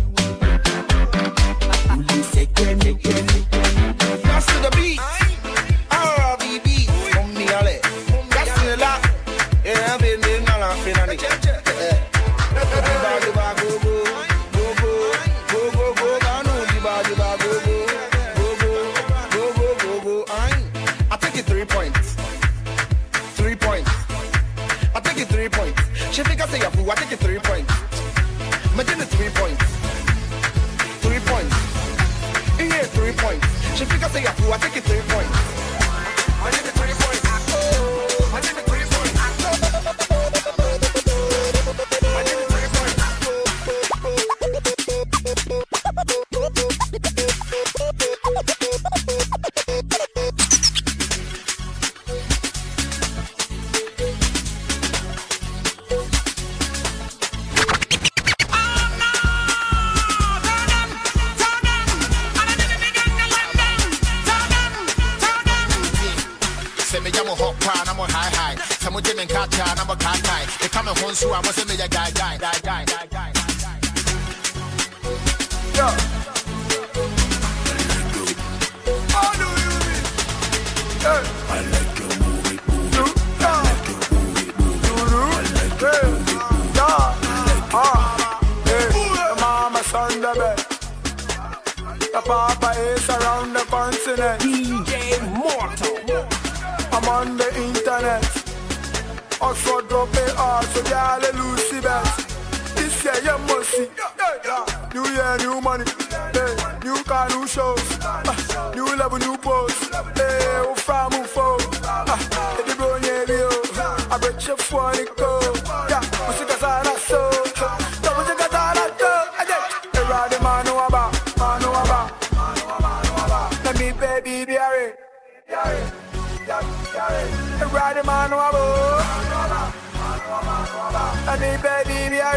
Speaker 17: Uli sekeni woye.
Speaker 9: That's to the beat. R.B.B. From me, Ale. That's to the lot. Yeah, I've been in a lot. I take it 3 points. 3 points. I take it 3 points. She think I say I take it 3 points. Imagine the 3 points. 3 points. In here 3 points. She think I say I take it 3 points. Imagine the 3 points. Imagine the 3 points. Imagine the 3 points. Me llamo hot pan, I'm on high. Some Jim and catch and I'm a cat guy. They come home so I was a guy. Yo. How do you mean? Hey. I like your movie. I like your movie. Hey, mama son the bed. The papa is around the continent. DJ Mortal. I'm on the internet. Oxford drop it hard, so y'all Lucy best. This year you must see. New year, new money. Hey, new car, new shows. New level, new posts. Hey, who from who for? The bro video. I bet you for the code. Yeah, music is all I saw. The music is all I do. Everybody man know about. Let me baby be alright. Ride him on our boat. And the baby be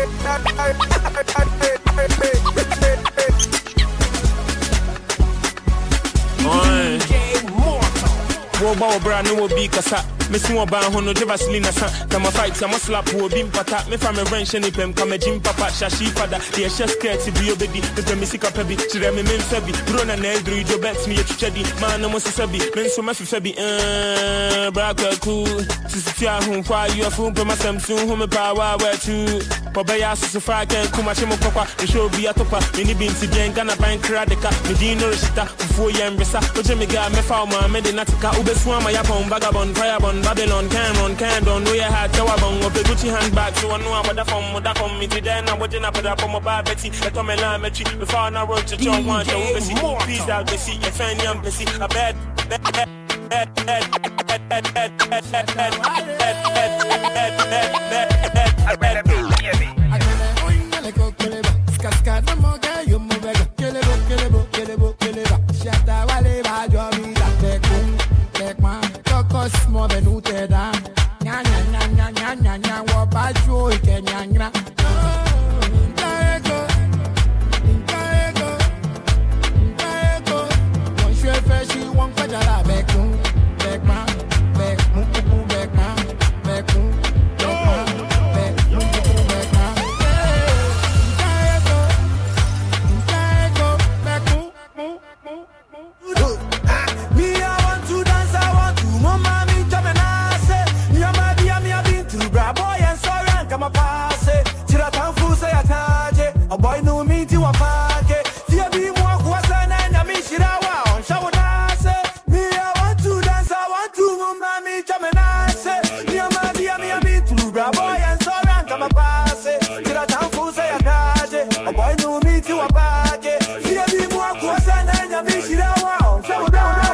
Speaker 4: Wo ba wo bra no wo bi kasa Missing one by Hono Jevaslina San, Kama fight, Kama slap, who be pata, me from a ranch and him, come a Jim Papa, Shashi Pada, the chest cat to be obedi, the Missika Pebi, to them in Febi, Brona Nedri, your bets me a chedi, man, no Mossabi, men so much Febi, Braka cool, Sisia, whom why you are fool, but my Samsung, whom a power where to Pobaya Sufra can Kumashimo Papa, the show be a topa, many beans again, Gana Bank Radeka, Medino Rishita, before Yambesa, Ojemiga, Mefauma, Medinatica, Ubeswama Yapon, Vagabond, Firebon, Babylon, Cameron, Candon, no, you had Tawabong, of the Gucci handbag, so I know what the form would have come into then. I'm watching up with that from a bar, Betty, the Tomela Metri, before I wrote to John One, please out the seat, your fan young, Bessie, a bad.
Speaker 20: More than who te da. Nya nya nya nya nya nya nya. What about you? Can nya nya. Once you fresh, you won't put that back home. Back man, back move, back man, back move, back man, back move, back man. Me, I want to dance. I want to move my. Boy and sorry, come a pass it. Tiratan Fusa Ataje, a boy no me to a pocket. Dear be more was an enemy, Shirawa, on Shawanase. Me, I want to dance, I want to move my me, Chamanase. Dear my dear me, I be to boy and sorry, come a pass it. Tiratan Fusa Ataje, a boy no me to a pocket. Dear be more was an enemy, Shirawa, on Shawanase.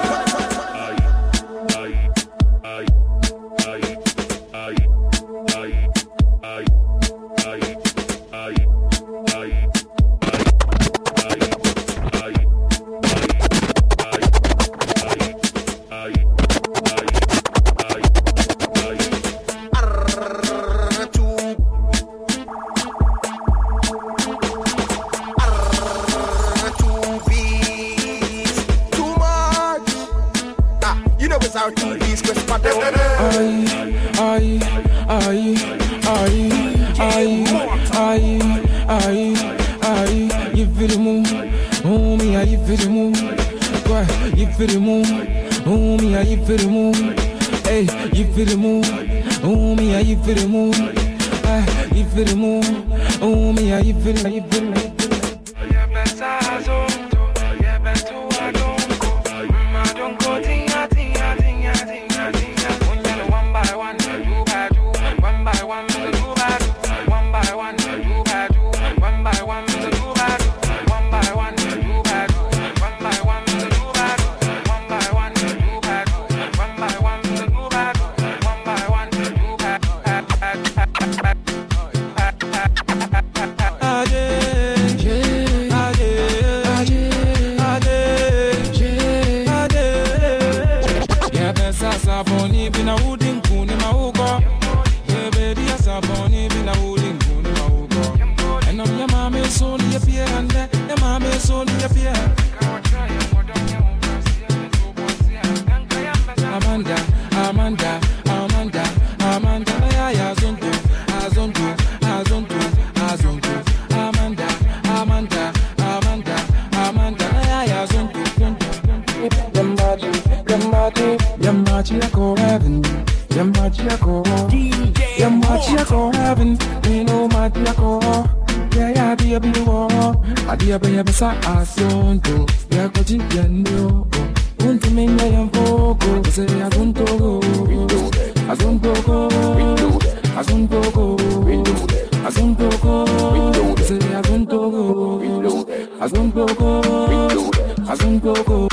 Speaker 20: You feel the moon, oh me, you feel the moon. You feel the moon, oh me, you feel the moon. Hey, you feel the moon, oh me, you feel the moon. You feel the moon, oh me, you feel the moon. Sa asunto, ya cotidiano. Un tumenya ya mpoco, se asunto go, asunto go, asunto go, asunto go, se asunto go, asunto go, asunto go.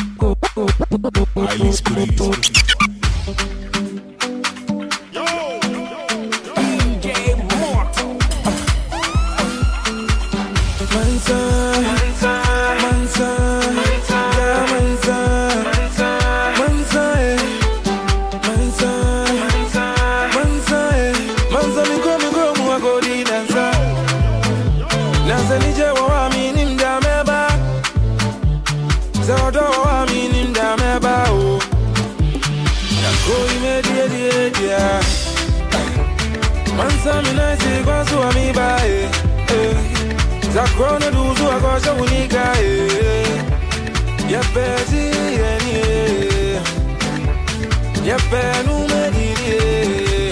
Speaker 2: yeah. Mansa mi na si kwa suwa mi ba Zakrona duzu akosha unika Yepezi yeni Yepenu mediri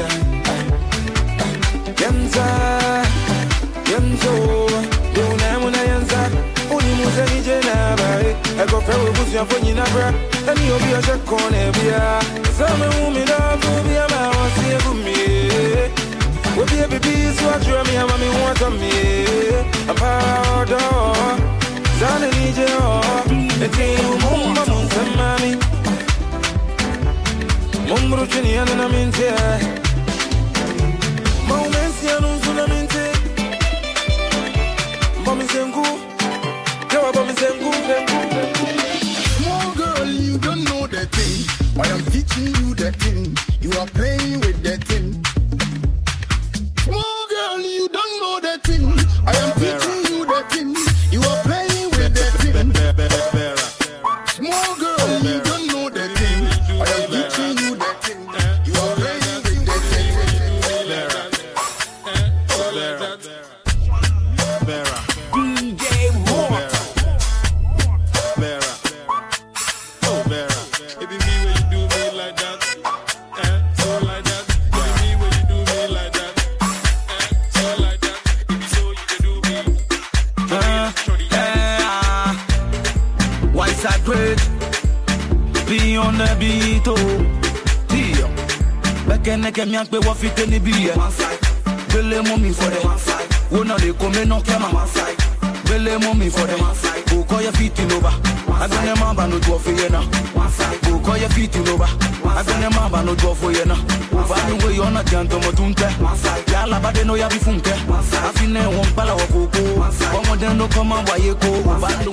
Speaker 2: Yenza Yenzo Yuna muna yenza Uni muze ni jena bae Ego fewe buzi ya fonyi na bra Eni obi ya shekone biya Zame umina kubiya ma wasi ya gumi Webi ya bibi suwa chua mi ya mami wata mi Apado Zane nije o Eti umumba munsa mami Mumru chini ya nana minte Maumensi ya nunzula minte Bomi sengu Yawa bomi sengu
Speaker 15: Small girl, you don't know that thing. I am teaching you that thing. You are playing with that thing. Small girl, you don't know that thing. I am teaching you that thing. You are playing with that thing. Small girl, you don't know that thing. I am teaching you that thing. You are playing with that thing.
Speaker 2: DJ Moore.
Speaker 13: Be on the beat, oh, dear. Back and neck and yank, but what fit any beer? One side, Billy Mummy for the one side. One of the come no camera, one side. Billy Mummy for the one side. Go call your feet in over. I got your mama no door for you now. One side, go call your feet in over. I got your mama no door for you now. Over the way you're not gentle, Motunte. One side, Yala, but they know you be funke. One side, I feel no one pala or go. One side, one more than no come on, why you go?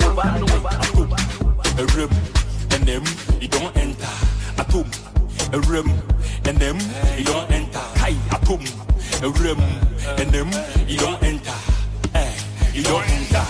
Speaker 4: A rib and them, you don't enter. Atom, a rim and them, you don't enter. Kai, atom, a rim and them, you don't enter. You don't enter.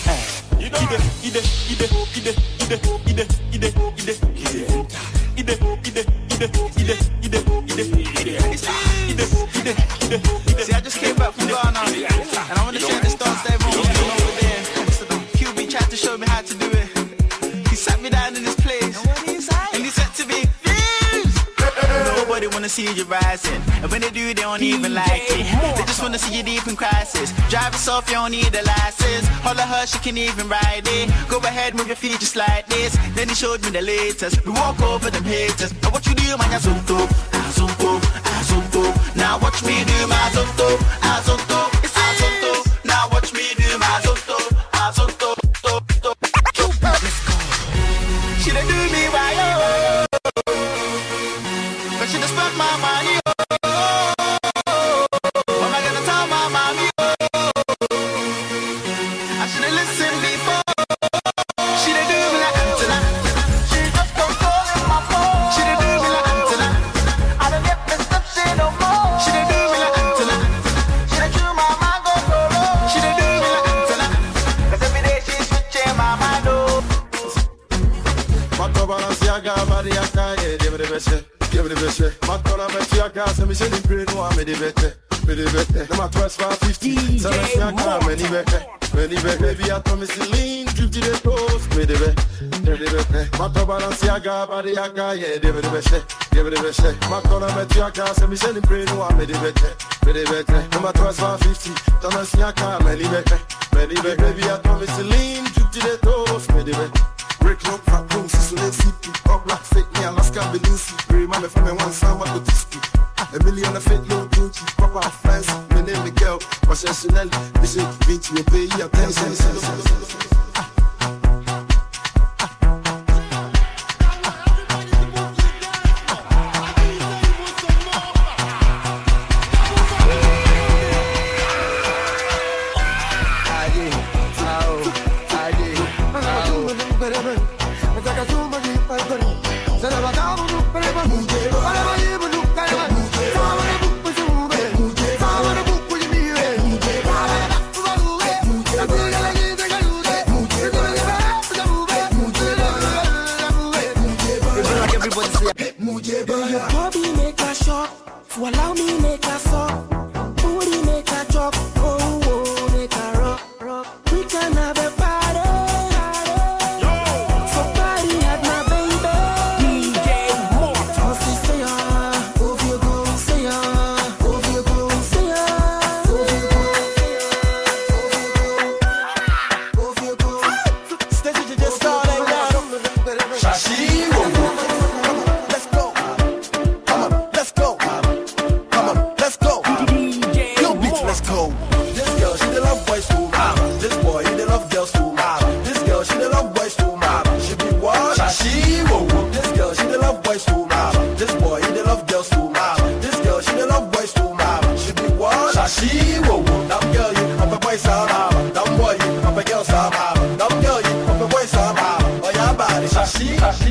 Speaker 14: See, I just came back from Ghana, and I want to share this dance that everyone doing over there. QB tried to show me how to do it. He sat me down in this place, and he said to me, nobody wanna see you rising, and when they do, they don't even like it. They just wanna see you deep in crisis. Drive yourself, you don't need a license. Holler her, she can even ride it. Go ahead, move your feet just like this. Then he showed me the latest. We walk over them haters. Now what you do, man, azonto, azonto, azonto. Now watch me do my azonto, azonto, azonto. Now watch me do my azonto, azonto. She done do me right, but she just spent my money. What am I gonna tell my mommy? I should've listened before. She done do me like Antenna. She just don't call in my phone. She done do me like Antenna. I don't get messed up, say no more. She done do me like Antenna. She done chew my mind, go solo. She done do me like Antenna. 'Cause every day she's switching my mind, oh.
Speaker 16: Mato Balenciaga, Bariaka, give it a best. Give it a best. Makola Metiaka, so me say the brain one, me the better. Me the better. Number 1250. So let's see many better. Many better. Baby, I promise you lean, drip to the toes. Me the better. Mato Balenciaga, Bariaka, give it a best. Give it a best. Makola Metiaka, so me say the brain one, me the better. Me the better. Number 1250. So let's see many better. Many better. Baby, I promise you lean, drip to the toes. Me the better. Break up fat room, so let's see. Up black fake me, Alaska Belinsi. Remember from me one summer to Tiski. A million of fake low Gucci. Papa friends, my name Miguel. What's your Chanel? This is Vinci, you pay your attention.
Speaker 2: Bobby make a shot. So allow me make a song, booty make a drop, oh, oh, make a rock, rock. We can have a party, so party at my baby. DJ Mortal. So say if you go, say if you go, say if you go.
Speaker 19: Stage just starting now.
Speaker 21: Shashi,
Speaker 19: let's go. Come on, let's go. Come on, let's go. Yo, bitch, let's go.
Speaker 21: This girl, she the love boys too, mama. This boy, he the love girls too, mama. This girl, she the love boys too, mama. She be what? Shashi, whoa, whoa. This girl, she the love boys too, mama. This boy, he the love girls too, mama. This girl, she the love boys too, mama. She be what? Shashi, whoa, whoa. That girl, you up a boy, mama. That boy, you up a girl, mama. That girl, you up a boy, mama. Oh, yeah, body, shashi, shashi.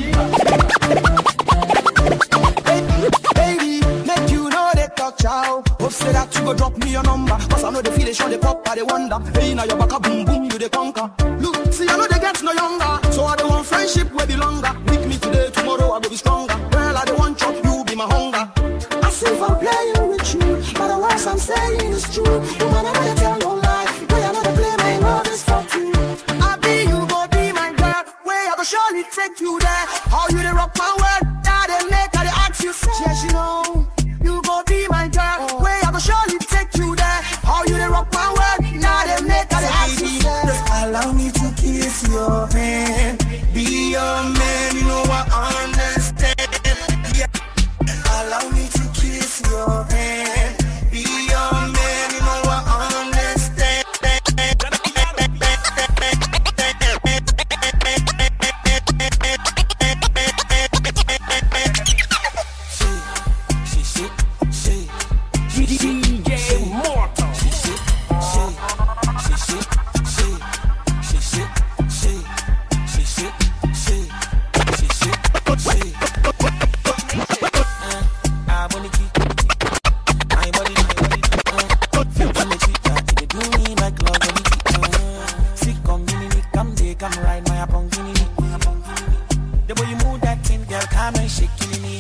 Speaker 19: Baby, make you know they talk chow. Hope say that you go drop me your number. Cause I know the feel they show the pop, I they wonder. Hey, now your back a boom boom, you they conquer. Look, see I know they get no younger. So I don't want friendship will be longer. Pick me today, tomorrow I go be stronger. Girl, I don't want chop, you be my hunger. I see if I'm playing with you, but the words I'm saying is true. You might never tell no lie. Boy, I know the play, my love is for you. I be you, go be my girl. Way I go surely take you there. How you they rock my world? Now they make her they ask you say. Yes, you know, you go be my girl. Way I go surely take you there. How you they rock my world? Now they make her they ask you say.
Speaker 2: Just allow me to kiss your hand, be your man, you know I understand. Yeah. Allow me to kiss your hand, be your man, you know I understand. DJ Mortal.
Speaker 19: Come ride my apongini. The way you move that thing, girl, come and shake me.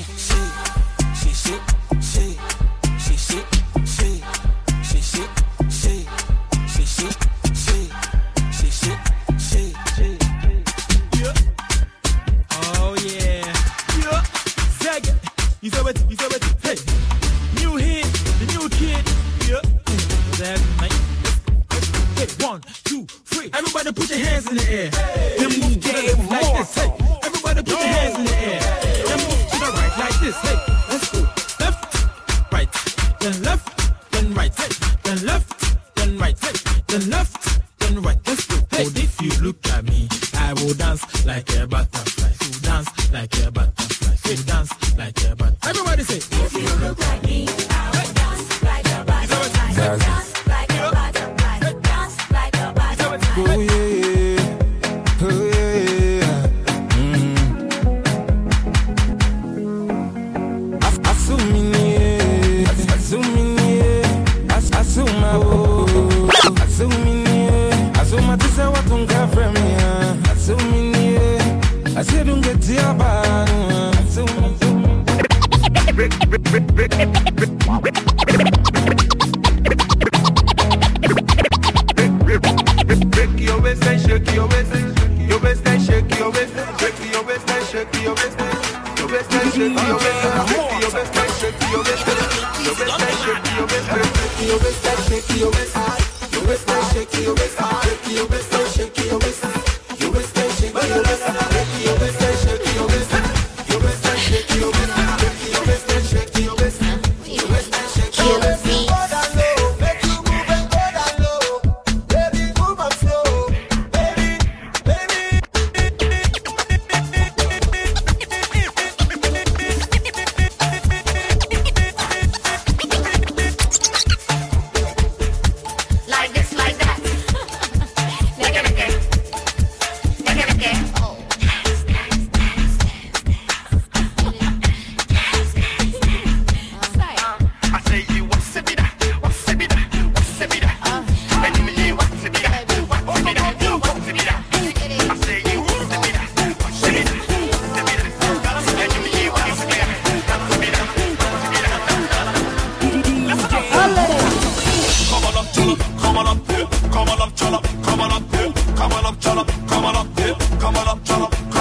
Speaker 4: Oh yeah. Yeah. Zag it. You said what? Hey. New hit, the new kid. Yeah. Zag, mate. Hey, 1, 2, 3. Everybody put your hands in the air. Then move to the left like this. Hey. Everybody put your hands in the air. Then move to the right like this. Hey. Let's go. Left, right, then left, then right. Hey. Then left, then right. Hey. Then left, then right. Let's go. Hey. If you look at me, I will dance like a butterfly. So dance like a butterfly. So dance like a butterfly. Everybody say. If you look at me, I will dance like a butterfly. So dance like a butterfly. Dance like a butterfly.
Speaker 21: Oh yeah, oh yeah. Asumini, asuma tisa watunga from ya. Asumini, asidunge tiabanu. Break your waist and shake your waist, your waist and shake your waist, break your waist and shake your waist, your waist and shake your waist, break your waist and shake your waist, your waist and shake your waist, break your waist and shake your waist, your waist and shake your waist, break your waist and shake your waist, your waist and shake your waist, break your waist and shake your waist, your waist and shake your waist, break your waist and shake your waist, your waist and shake your waist.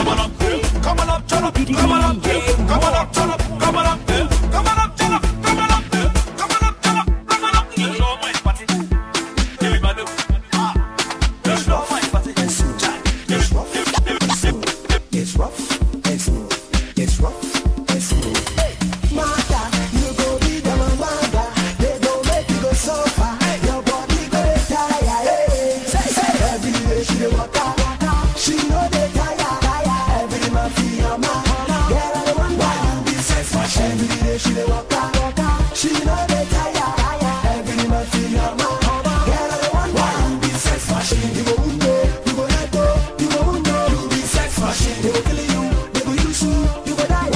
Speaker 22: come on up, come on up, turn up, come on up, come on up, turn up, come on up, come on up, turn up, come on up, come on up, turn up, come on up. You know my party, everybody. You know my party, it's rough,
Speaker 9: it's rough, it's smooth, it's rough, it's smooth. Mother, you go be the mother, they go make you go so far, your body go tired. Every day she dey walk out, she know they tired. Every man feel your man, girl I don't why you be sex machine. Every day she dey walk out, she know they tired. Every man feel your man, girl I don't why you be sex machine. You go undo, you go let go, you go undo, you be sex machine. They go kill you, they go use you, you go die.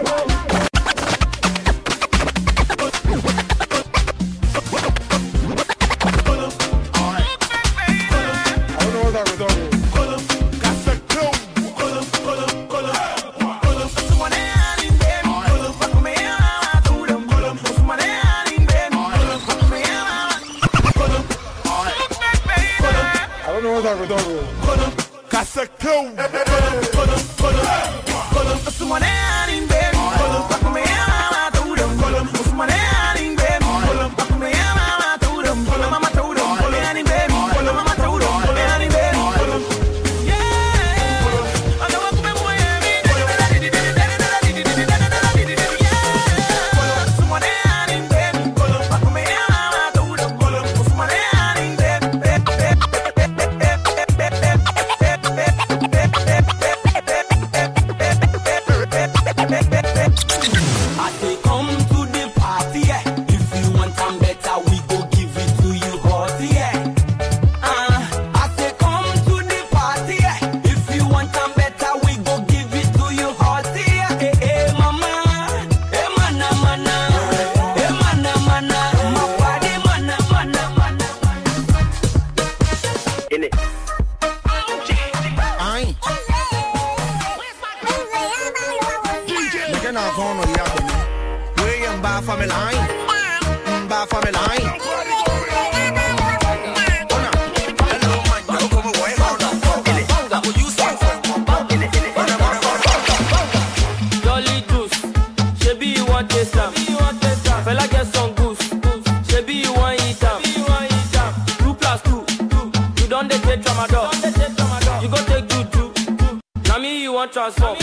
Speaker 10: Transform.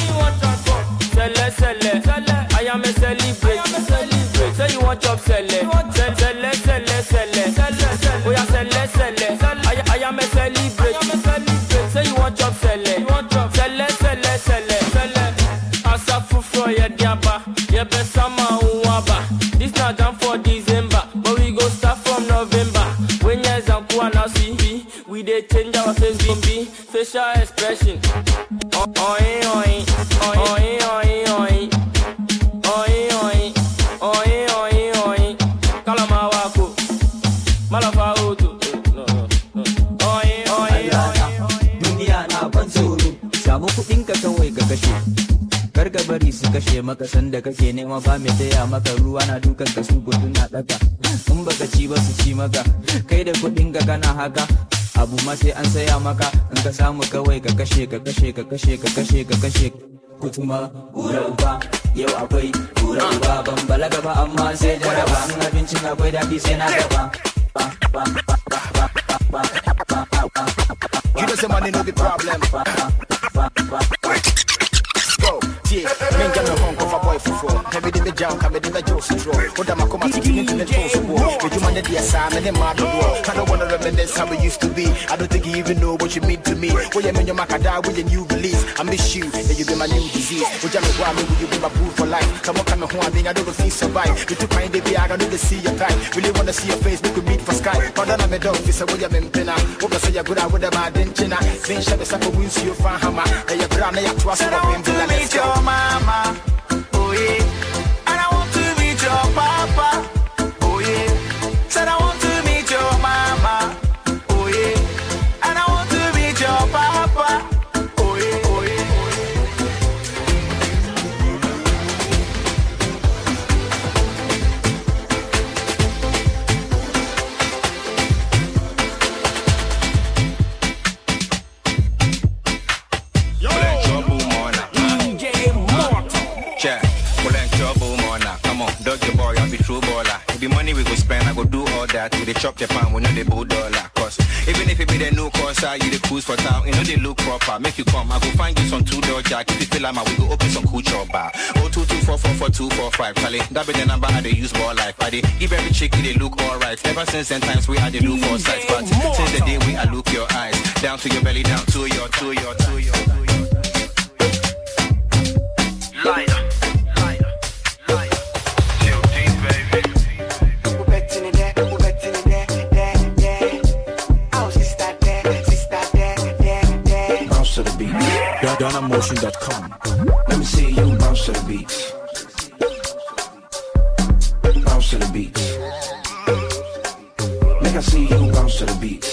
Speaker 10: Sell. I am a celebrate. Say you want job, sell. Oh yeah, sell. I am a celebrate. Say you want job, sell. Sell. Asafu for your diaba, your best summer uwaba. This not done for December, but we go start from November. When you're Zankuana see, we dey change our face, be facial expression. Karka bari su kashe maka sanda kake nema ba mai taya maka ruwa na dukan ka su gudun na daka in baka ci ba su ci maka kai da kudin ka kana haka abu ma sai an saya maka in ka samu kawai ka kashe kutuma ura uba yau akwai ura uba ban balaga ba amma sai da raba in abincin akwai daɗi sai na gaba.
Speaker 6: You know say money no be problem. Go, yeah, men get no home for boy for. Every day me jump, every day me just throw. What am I come to get into the toes of war? With you man the DSM and the mad war. I don't wanna reminisce how we used to be. I don't think you even know what you mean to me. When you mean your macada with your new release, I miss you, and you be my new disease. Would you know me? Will you be my boo for life? Come on, come on, I don't feel survive. You too kind, baby, I don't need to see your time. Really wanna see your face, we could meet for Skype. But then I'm a dog, this is what you're in pinna. Over say you're good, I would have my dentina. Then shut the supper wins you fan hammer. And your brand, and your trust, and I'm to meet your mama. Oh yeah. And I want to meet your papa. Oh yeah. Said I want to meet your mama. Oh yeah. And I want to meet your papa. Oh yeah. Oh yeah.
Speaker 23: Yo, trouble,
Speaker 1: that. We they chop the pan, we know they $1 cause. Even if it be the new course, you the cruise for town, you know they look proper. Make you come, I go find you some $2 jack. If you feel like we go open some cool chop bar. 022444245, Charlie. That be the number I they use more life. I they give every chick they look alright. Ever since then times we had to look for sights, but since the day we I look your eyes down to your belly, down to your liar.
Speaker 9: DonnaMotion.com. Let me see you bounce to the beats. Bounce to the beats. Make I see you bounce to the beats.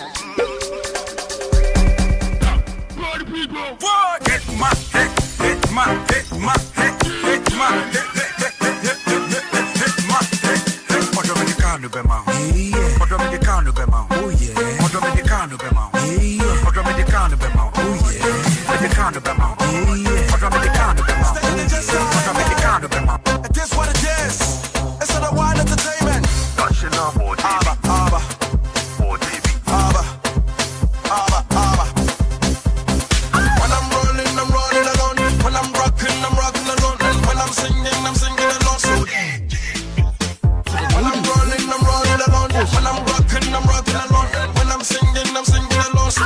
Speaker 11: Hit my head, hit my head, my head, hit my head, hit my head. Dominicano Bema, Dominicano Bema, oh yeah, Dominicano Bema, Dominicano Bema, oh yeah, Dominicano Bema, oh yeah, Dominicano Bema, Dominicano Bema. It is what it is. It's not a wild entertainment. Touching up, Abba, Abba, Abba, Abba, Abba. When I'm rolling alone. When I'm rocking alone. When I'm singing alone. So when I'm rolling alone. When I'm rocking alone. When I'm singing alone. So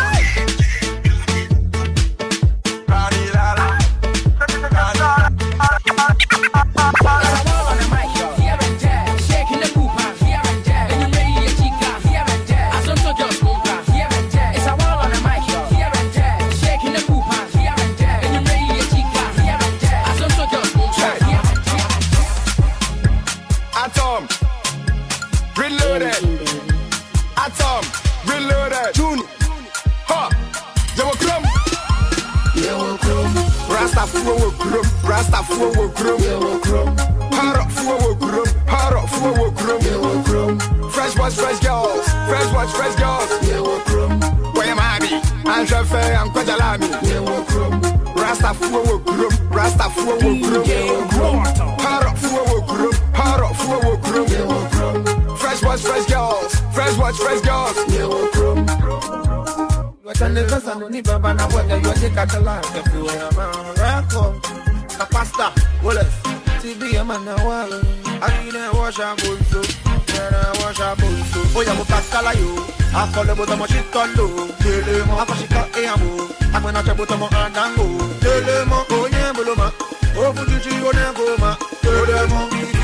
Speaker 11: fresh girls. Where am I? I'm Jeffrey, I'm Kwajalami. Rasta fuwa group. Fresh girls. Pasta, Wallace, TV, man, I didn't wash and go so. Oh, yeah, Cascala, you. I call the bottom of shit on low. Telemo, I got a amo. I'm going to tell bottom of Andango. Telemo, oh, yeah, Buloma. Oh, put you on a goma. Telemo,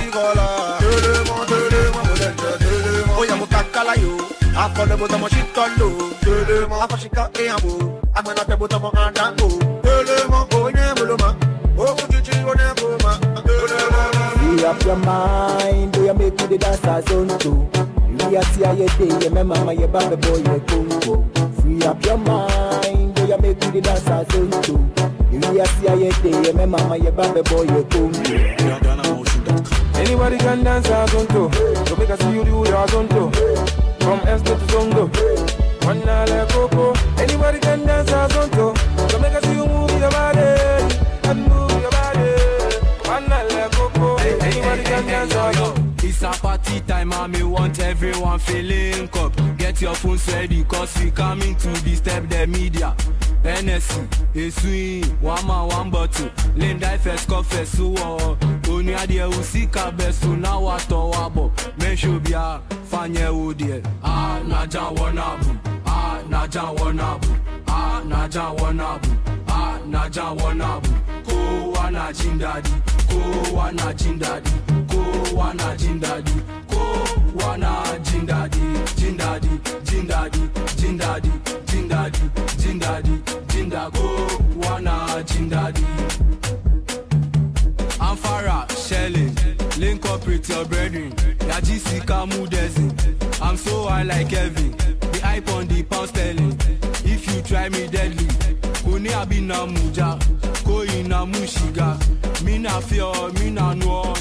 Speaker 11: oh, yeah, Cascala, you. I call the bottom of shit on low. Telemo, I got a amo. I'm going to tell bottom of Andango. Telemo, oh, yeah, Buloma. Oh, put you on a goma.
Speaker 17: Free up your mind, do you make the dancers on too? You see how you day, your mama, your baby boy, your go. Free up your mind, do you make the dancers on too? You see how you day, your mama, your baby boy, your go.
Speaker 18: Anybody can dance as on too. So make us see you do your zone too. From Esther to Zongo. One like Coco. Anybody can dance as on too. So make us see you move your body and move your body. One like Coco. Anybody can dance as on.
Speaker 10: It's a party time and me want everyone feeling up. Get your phones ready cause we coming to disturb the media. NSC, a swing, one man, one bottle. Linda first confess so only idea who see cabesso now what to wabo. Men should be a fanya woody. Ah, Naja wanabu. Ah, Naja wanabu. Ah, Naja wanabu. Ah, Naja wanabu. Ko wana jindadi. Ko wana jindadi. Ko wana jindadi. Ko wana jindadi. Jindadi. Jindadi. Jindadi. Jindadi. Jindadi. Jindago wana jindadi. I'm Farah, Shelly. Link up with your brethren. Yajisi Kamudezi. I'm so high like Kevin. The hype on the pound sterling. If you try me deadly, Kuni abina muja, Koi na mushiga. Mina fear, mina no.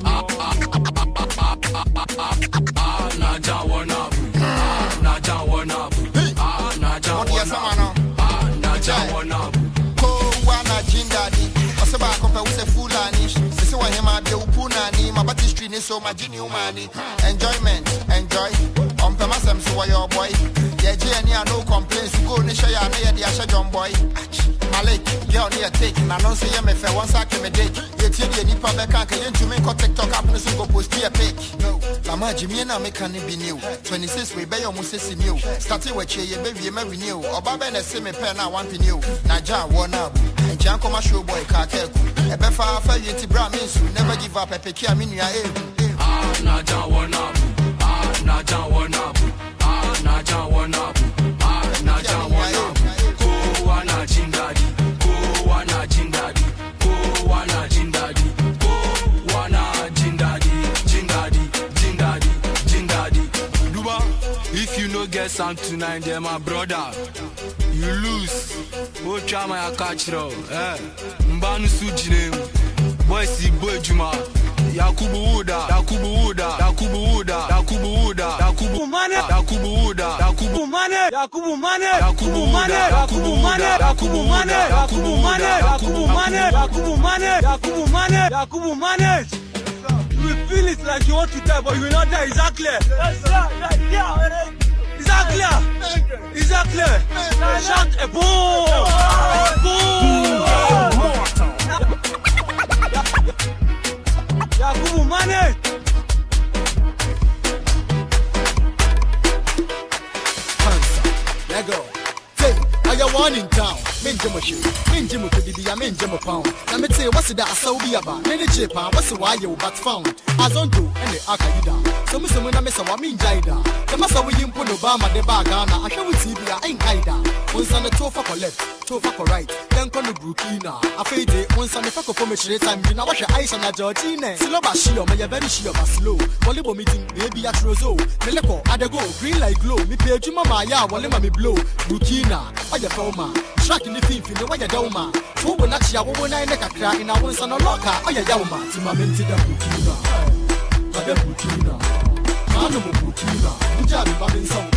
Speaker 10: Naja wanabu. Naja wanabu. Naja wanabu.
Speaker 6: Ko wana jindadi. Oseba kope use fulani. Sisi wa hema de upunani. Mabati street me so my genuine money. Enjoyment, enjoy. Pemasem so your boy. Yeah, Jenny, no complaints. Go Nisha, near the Asha John boy. Malik, girl near take. And I don't say me for once I came a day. You tell you any public can't to make a TikTok up and go post a pic. No, Lama Jimmy and I make an be new. 26 we bay almost new. Starting with you, baby, you renew. Or Baba and a semi pen I want to new. Naja, one up. And Janko, my show boy, Kakel. A befa for you to bra means you never give up a pekia minia.
Speaker 13: Ah, Naja, one up. Ah, Naja, one up. Ah, Naja, one up. Ah, Naja, one up. Go, wana jindadi. Go, wana jindadi. Go, wana jindadi. Go, wana jindadi. Jindadi, jindadi, jindadi. Duba, if you no get some tonight, then my brother, you lose. Oh, try my catch row. Mbanu sujine. Boy, see boy Juma. Yakubu Uda, Yakubu Uda, Yakubu Uda, Yakubu Uda, Yakubu Mane, Yakubu Uda, Yakubu Mane, Yakubu Mane, Yakubu Mane, Yakubu Mane, Yakubu Mane, Yakubu Mane, Yakubu Mane, Yakubu Mane, Yakubu Mane, Yakubu Mane. You feel it like you want to die, but you will not die. Exactly. Exactly. Exactly. Shot a boom. Boom. Yakubu Mane.
Speaker 6: Lego. Say, I got one in town. Minjamo shoe. Minjamo could be a minjamo pound. Now me say, what's that? So be about. Many chip, what's the why you but found? As on to and the Akaida. So Mr. Munamesa, I mean Jaida. The master will you put Obama the Bagana. I can't see the ain't Haida. Once on the tofa for left, tofa for right. Then come to Brukina. I fade it once on the fuck of formation time. You know what your eyes on a Georgina. Siloba Shio, my very Shio, but slow. Volleyball meeting, maybe at Rozo. Meleko, I go, green like glow. Me pay you mama, ya, Wallema me blow. Brukina, why your Foma? Track in the thing, you know why your Doma. Who will not ya, woman, I make a crack in a once on a locker. Oh, yeah, Yama, to my mental Brukina. Mother Brukina. Manu Brukina. Jabi Babin song.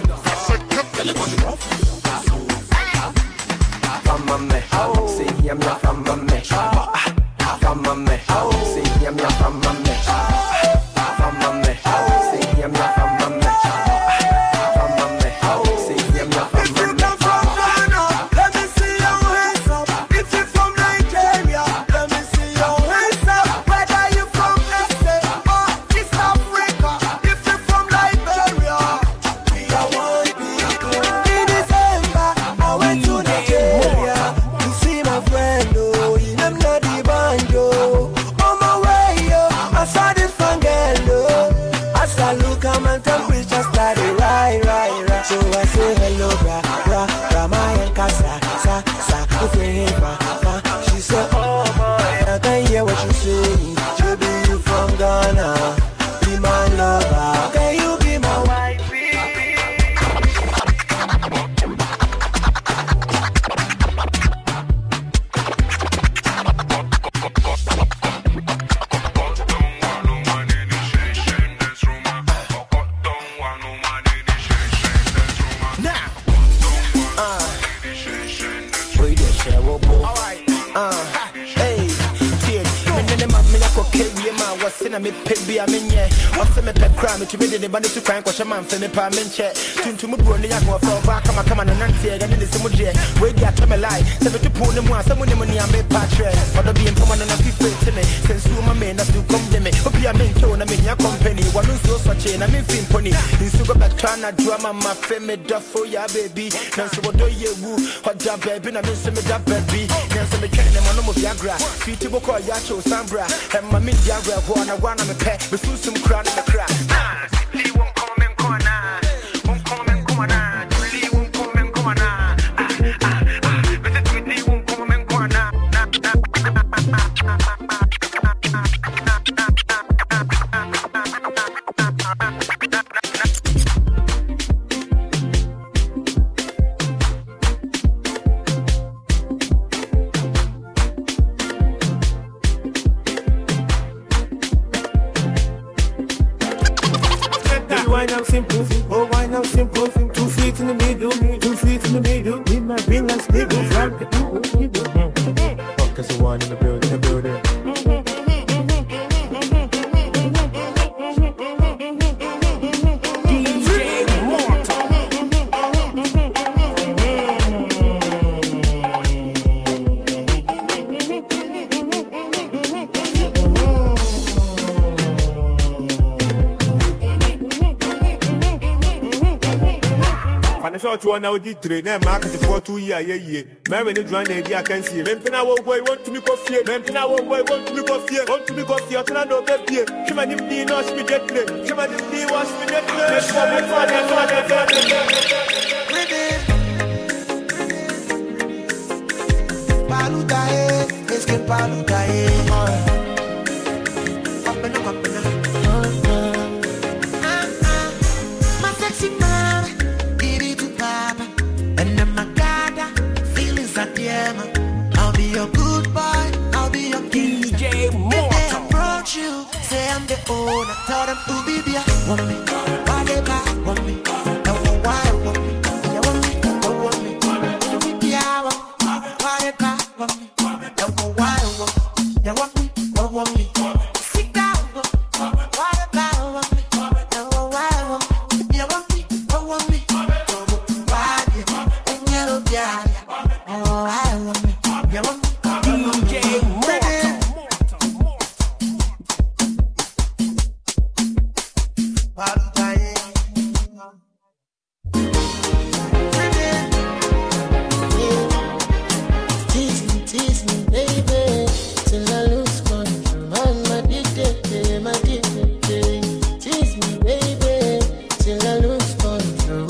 Speaker 9: From my me, say him ya from my me. From my me, say him ya from my me. From my me, say him ya from my me. From my me, say him ya from my me.
Speaker 2: Let me see your hands up. If you're from Nigeria, let me see your hands up. Whether you from SA or East Africa, if you're from Liberia, we are one people. In December, I went to Nigeria to see my friend. Oh, in them bloody banjo. On my way, I saw this fun girl. As I look at my temperature started right. So I say hello, bra, my and casa, sa, she said, oh boy, I can hear what you say. Baby, you from Ghana, be my lover. Can you be my wifey? Me pay a minye, what's me pep crime to be the money to crank or shaman for me per minche. To move on the young one for back, come on and Nancy, and in the same way. Wait, you tell me lie, never to pull them once, someone money and make patron. Or the being common and a people to me, since you my man, that's to come to me. Hope you are meant to, I mean, your company, one who's so such a mean film pony. In Sugar back, trying to drama, my family, for ya baby. Now, so what do you woo? Hot job, baby, I mean, some of that baby. Now, some of the training, my name of Yagra, Fitty Boko, Yacho, Sambra, and my mid Yagra, one I'm a pet, but through some crown in the crack. He won't come and corner, won't come and corner, he won't come and corner. But the tweety won't come and corner. Wine up simple, oh wine up simple. 2 feet in the middle, 2 feet in the middle. We might bring us niggas from the cause the one in the building,
Speaker 4: saw to one hour train, and market for 2 years. Mary, the drum, I can see. Mempina won't want to be coffee. Mempina won't want to be coffee. Want to be coffee. I don't know that here. She might be not me get play. She might be was me get play. Let's go,
Speaker 2: Palutae, es que palutae. My sexy mama, give it to papa. And then my God, feelings are damn. I'll be your good boy, I'll be your DJ Mortal. If they approach you, say I'm the owner. Tell them to be there. Want me, why they back, want me. Don't know why, want me. You want me, don't want me. Yeah, why they back, want me. Don't know why, want me. You want me, don't want me. Sit down, why they back, want me. Don't know why, want me. You want me, don't want me. Don't know why, and you don't get it. Oh, I want me. You want me. DJ Tease me, baby, till I lose control. My DJ, my DJ. Tease me, baby, till I lose control.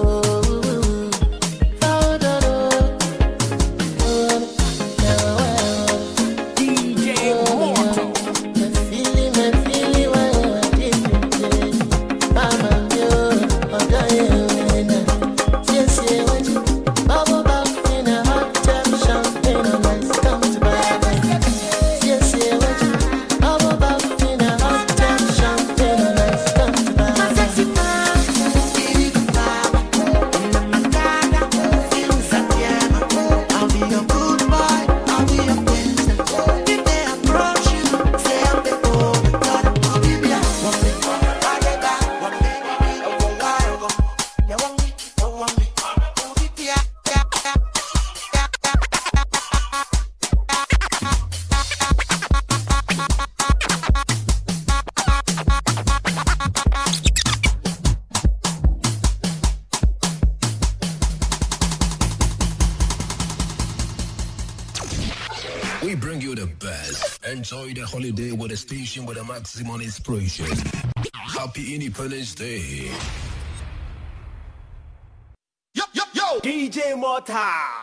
Speaker 10: DJ Mortal.
Speaker 3: We bring you the best. Enjoy the holiday with a station with a maximum inspiration. Happy Independence Day.
Speaker 2: Yo, DJ Mortal.